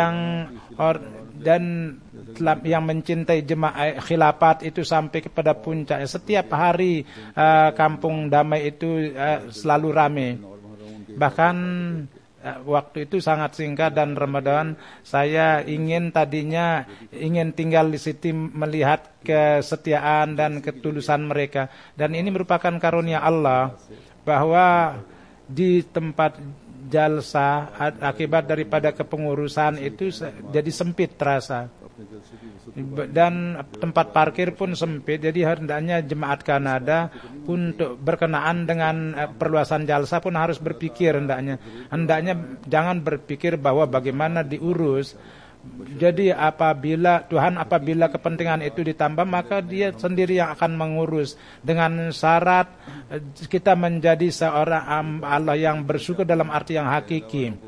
dan yang mencintai jemaah khilafat itu sampai kepada puncak. Setiap hari kampung damai itu selalu ramai. Bahkan waktu itu sangat singkat, dan Ramadan saya tadinya ingin tinggal di situ melihat kesetiaan dan ketulusan mereka. Dan ini merupakan karunia Allah bahwa di tempat jalsa akibat daripada kepengurusan itu jadi sempit terasa, dan tempat parkir pun sempit. Jadi hendaknya jemaat Kanada untuk berkenaan dengan perluasan jalsa pun harus berpikir, hendaknya jangan berpikir bahwa bagaimana diurus. Jadi apabila kepentingan itu ditambah, maka dia sendiri yang akan mengurus, dengan syarat kita menjadi seorang Allah yang bersyukur dalam arti yang hakiki.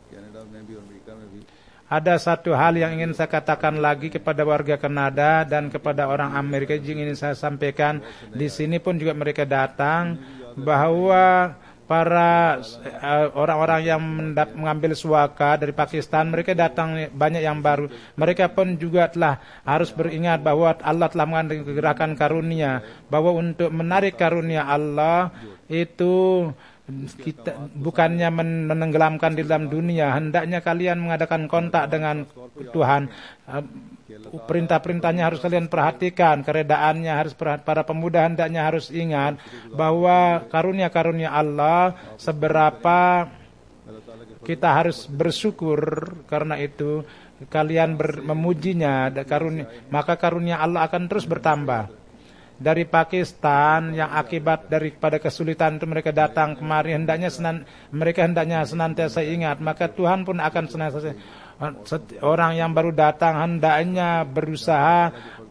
Ada satu hal yang ingin saya katakan lagi kepada warga Kanada dan kepada orang Amerika, yang ingin saya sampaikan. Di sini pun juga mereka datang, bahwa para orang-orang yang mengambil suaka dari Pakistan, mereka datang banyak yang baru. Mereka pun juga telah harus beringat bahwa Allah telah menggerakkan karunia, bahwa untuk menarik karunia Allah itu kita bukannya menenggelamkan di dalam dunia. Hendaknya kalian mengadakan kontak dengan Tuhan. Perintah-perintahnya harus kalian perhatikan, keredaannya harus para pemuda hendaknya harus ingat bahwa karunia-karunia Allah seberapa kita harus bersyukur. Karena itu kalian memujinya, maka karunia Allah akan terus bertambah. Dari Pakistan yang akibat daripada kesulitan itu mereka datang kemari, mereka hendaknya senantiasa ingat, maka Tuhan pun akan senantiasa. Orang yang baru datang hendaknya berusaha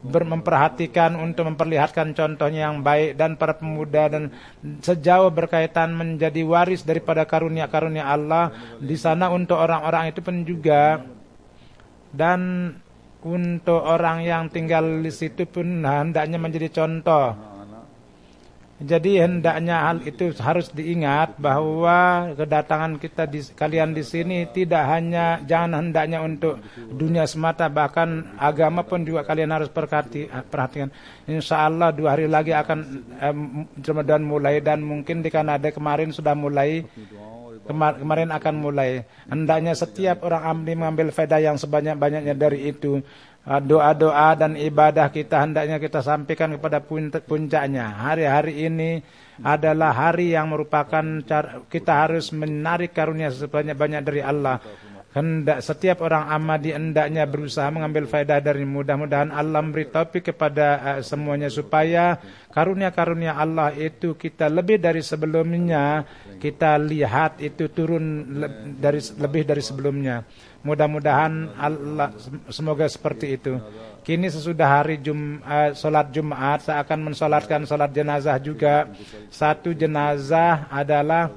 memperhatikan untuk memperlihatkan contohnya yang baik, dan para pemuda dan sejauh berkaitan menjadi waris daripada karunia-karunia Allah di sana untuk orang-orang itu pun juga, dan untuk orang yang tinggal di situ pun hendaknya menjadi contoh. Jadi hendaknya hal itu harus diingat bahwa kedatangan kita kalian di sini tidak hanya, jangan hendaknya untuk dunia semata, bahkan agama pun juga kalian harus perhatikan. Insya Allah 2 hari lagi akan Ramadan mulai, dan mungkin di Kanada kemarin sudah mulai, kemarin akan mulai. Hendaknya setiap orang amli mengambil faedah yang sebanyak-banyaknya dari itu. Doa-doa dan ibadah kita hendaknya kita sampaikan kepada puncaknya. Hari-hari ini adalah hari yang merupakan kita harus menarik karunia sebanyak-banyak dari Allah. Setiap orang Ahmadi hendaknya berusaha mengambil faedah dari, mudah-mudahan Allah memberi taufik kepada semuanya supaya karunia-karunia Allah itu kita lebih dari sebelumnya kita lihat itu turun lebih dari sebelumnya. Mudah-mudahan Allah, semoga seperti itu. Kini sesudah hari solat Jumat, saya akan mensolatkan solat jenazah juga. Satu jenazah adalah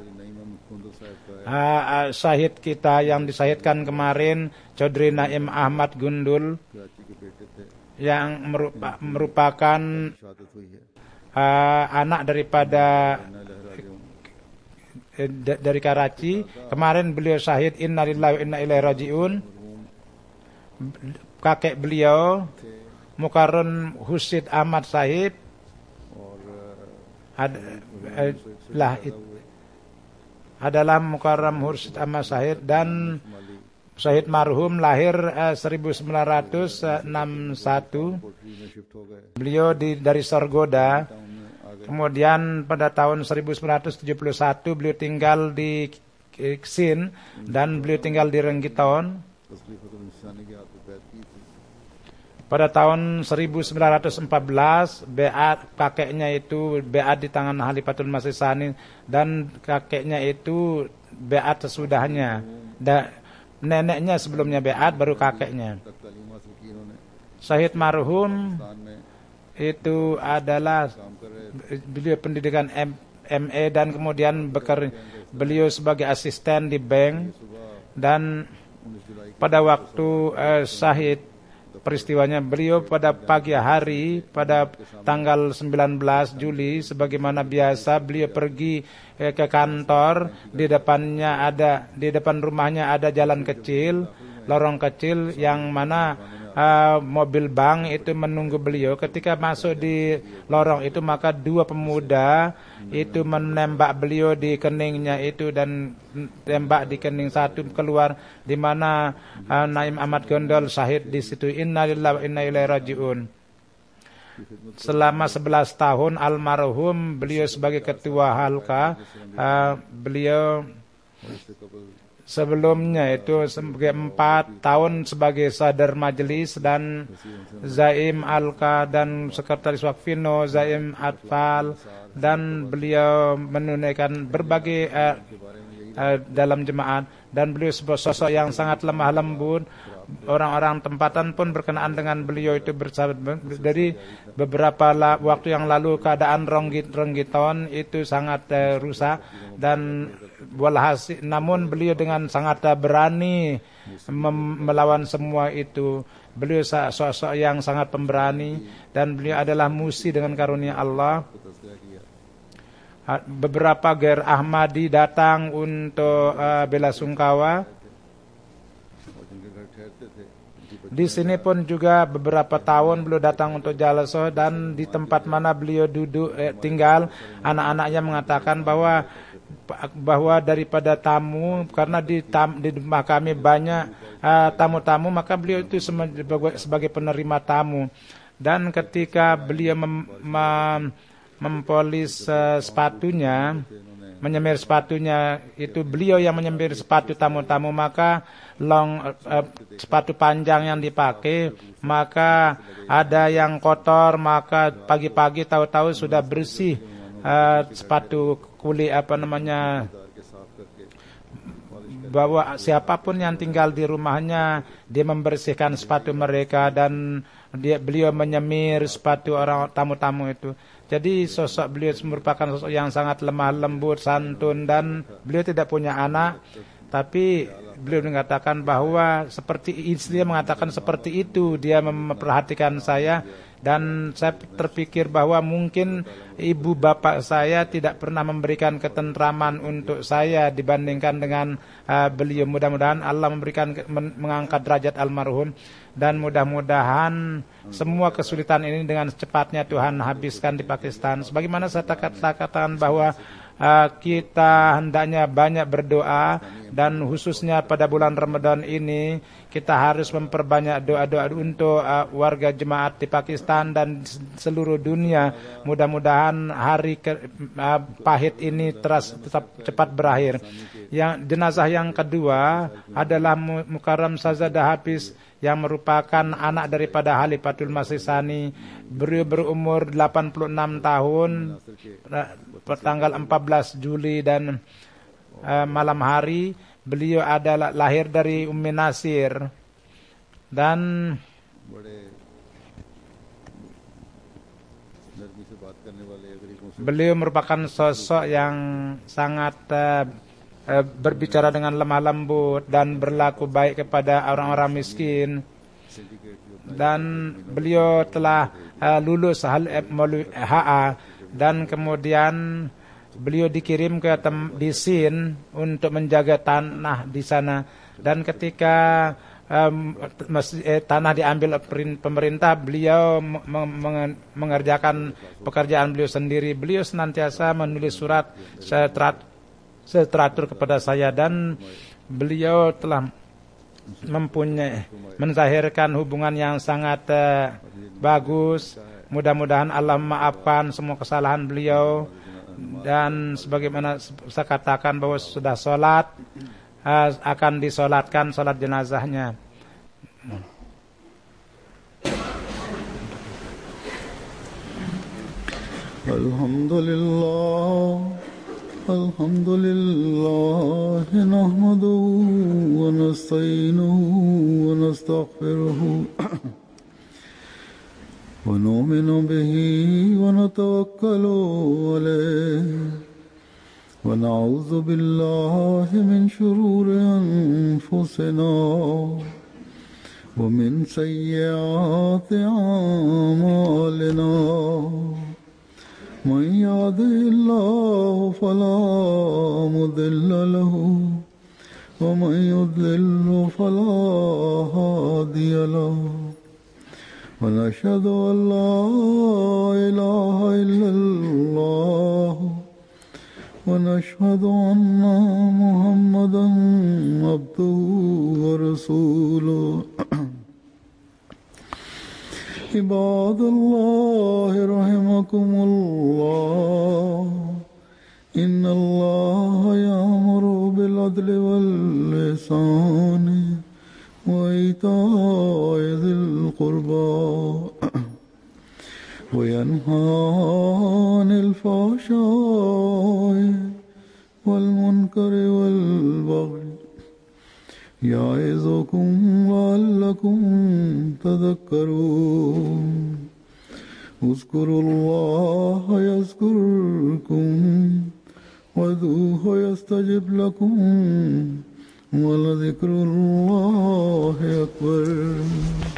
syahid kita yang disahidkan kemarin, Chaudhry Naim Ahmad Gundul, yang merupakan anak daripada dari Karachi. Kemarin beliau syahid, innalillahi wa inna ilaihi rajiun. Kakek beliau Mukarram Husid Ahmad Sahib adalah Mukarram Husid Ahmad Sahib, dan Syahid marhum lahir 1961. Beliau dari Sargodha. Kemudian pada tahun 1971 beliau tinggal di Xin, dan beliau tinggal di Renggiton. Pada tahun 1914 beat kakeknya itu beat di tangan Khalifatul Masih Tsani, dan kakeknya itu beat sesudahnya. Neneknya sebelumnya beat, baru kakeknya. Syahid marhum itu adalah beliau pendidikan MA, dan kemudian beliau sebagai asisten di bank, dan pada waktu syahid peristiwanya beliau pada pagi hari pada tanggal 19 Juli sebagaimana biasa beliau pergi ke kantor. Di depan rumahnya ada jalan kecil, lorong kecil yang mana mobil bank itu menunggu beliau. Ketika masuk di lorong itu, maka 2 pemuda itu menembak beliau di keningnya itu, dan tembak di kening satu keluar, di mana Naim Ahmad Gondol syahid di situ. Innalillahi wa inna ilaihi rajiun. Selama 11 tahun almarhum beliau sebagai ketua halqa, beliau sebelumnya itu sebagai 4 tahun sebagai sadar majelis dan zaim alqa dan sekretaris wakfino, zaim atfal, dan beliau menunaikan berbagai dalam jemaat, dan beliau sebuah sosok yang sangat lemah lembut. Orang-orang tempatan pun berkenaan dengan beliau itu bersahabat. Dari beberapa waktu yang lalu keadaan Renggiton itu sangat rusak, dan walhasil namun beliau dengan sangat berani melawan semua itu. Beliau sosok yang sangat pemberani, dan beliau adalah musi dengan karunia Allah. Beberapa Ghair Ahmadi datang untuk bela sungkawa. Di sini pun juga beberapa tahun beliau datang untuk jalasoh, dan di tempat mana beliau duduk tinggal, anak-anaknya mengatakan bahwa daripada tamu, karena di rumah kami banyak tamu-tamu, maka beliau itu sebagai penerima tamu. Dan ketika beliau mempolis sepatunya, menyemir sepatunya, itu beliau yang menyemir sepatu tamu-tamu, maka sepatu panjang yang dipakai, maka ada yang kotor, maka pagi-pagi tahu-tahu sudah bersih sepatu kulit bahwa siapapun yang tinggal di rumahnya dia membersihkan sepatu mereka, dan beliau menyemir sepatu orang tamu-tamu itu. Jadi sosok beliau merupakan sosok yang sangat lemah lembut, santun, dan beliau tidak punya anak. Tapi beliau mengatakan bahwa seperti istri mengatakan seperti itu, dia memperhatikan saya. Dan saya terpikir bahwa mungkin ibu bapak saya tidak pernah memberikan ketentraman untuk saya dibandingkan dengan beliau. Mudah-mudahan Allah mengangkat derajat almarhum. Dan mudah-mudahan semua kesulitan ini dengan secepatnya Tuhan habiskan di Pakistan. Sebagaimana saya katakan bahwa kita hendaknya banyak berdoa, dan khususnya pada bulan Ramadan ini kita harus memperbanyak doa-doa untuk warga jemaat di Pakistan dan seluruh dunia. Mudah-mudahan hari pahit ini tetap cepat berakhir. Yang jenazah yang kedua adalah Mukarram Sazadah Hafiz, yang merupakan anak daripada Khalifatul Masih Tsani. Beliau berumur 86 tahun tanggal 14 Juli, dan malam hari beliau adalah lahir dari Ummi Nasir, dan beliau merupakan sosok yang sangat berbicara dengan lemah lembut dan berlaku baik kepada orang-orang miskin. Dan beliau telah lulus HA, dan kemudian beliau dikirim ke di Sin untuk menjaga tanah di sana. Dan ketika tanah diambil pemerintah, beliau mengerjakan pekerjaan beliau sendiri. Beliau senantiasa menulis surat teratur kepada saya, dan beliau telah menzahirkan hubungan yang sangat bagus. Mudah-mudahan Allah memaafkan semua kesalahan beliau. Dan sebagaimana saya katakan bahwa sudah sholat, akan disolatkan sholat jenazahnya. Alhamdulillah nahmaduhu wa nasta'inuhu wa nastaghfiruhu wa nu'minu bihi wa natawakkalu alayhi wa na'udzu billahi min shururi anfusina wa min sayyiati a'malina. من يهده الله فلا مضل له ومن يضلل فلا هادي له ونشهد أن لا إله إلا الله ونشهد أن محمدا عبده ورسوله. عباد الله رحمكم الله إن الله يأمر بالعدل والإحسان وإيتاء ذي القربى وينهى عن الفحشاء والمنكر والبغي يعظكم لعلكم تذكرون. اذكروا الله يذكركم وادعوه يستجب لكم ولذكر الله أكبر.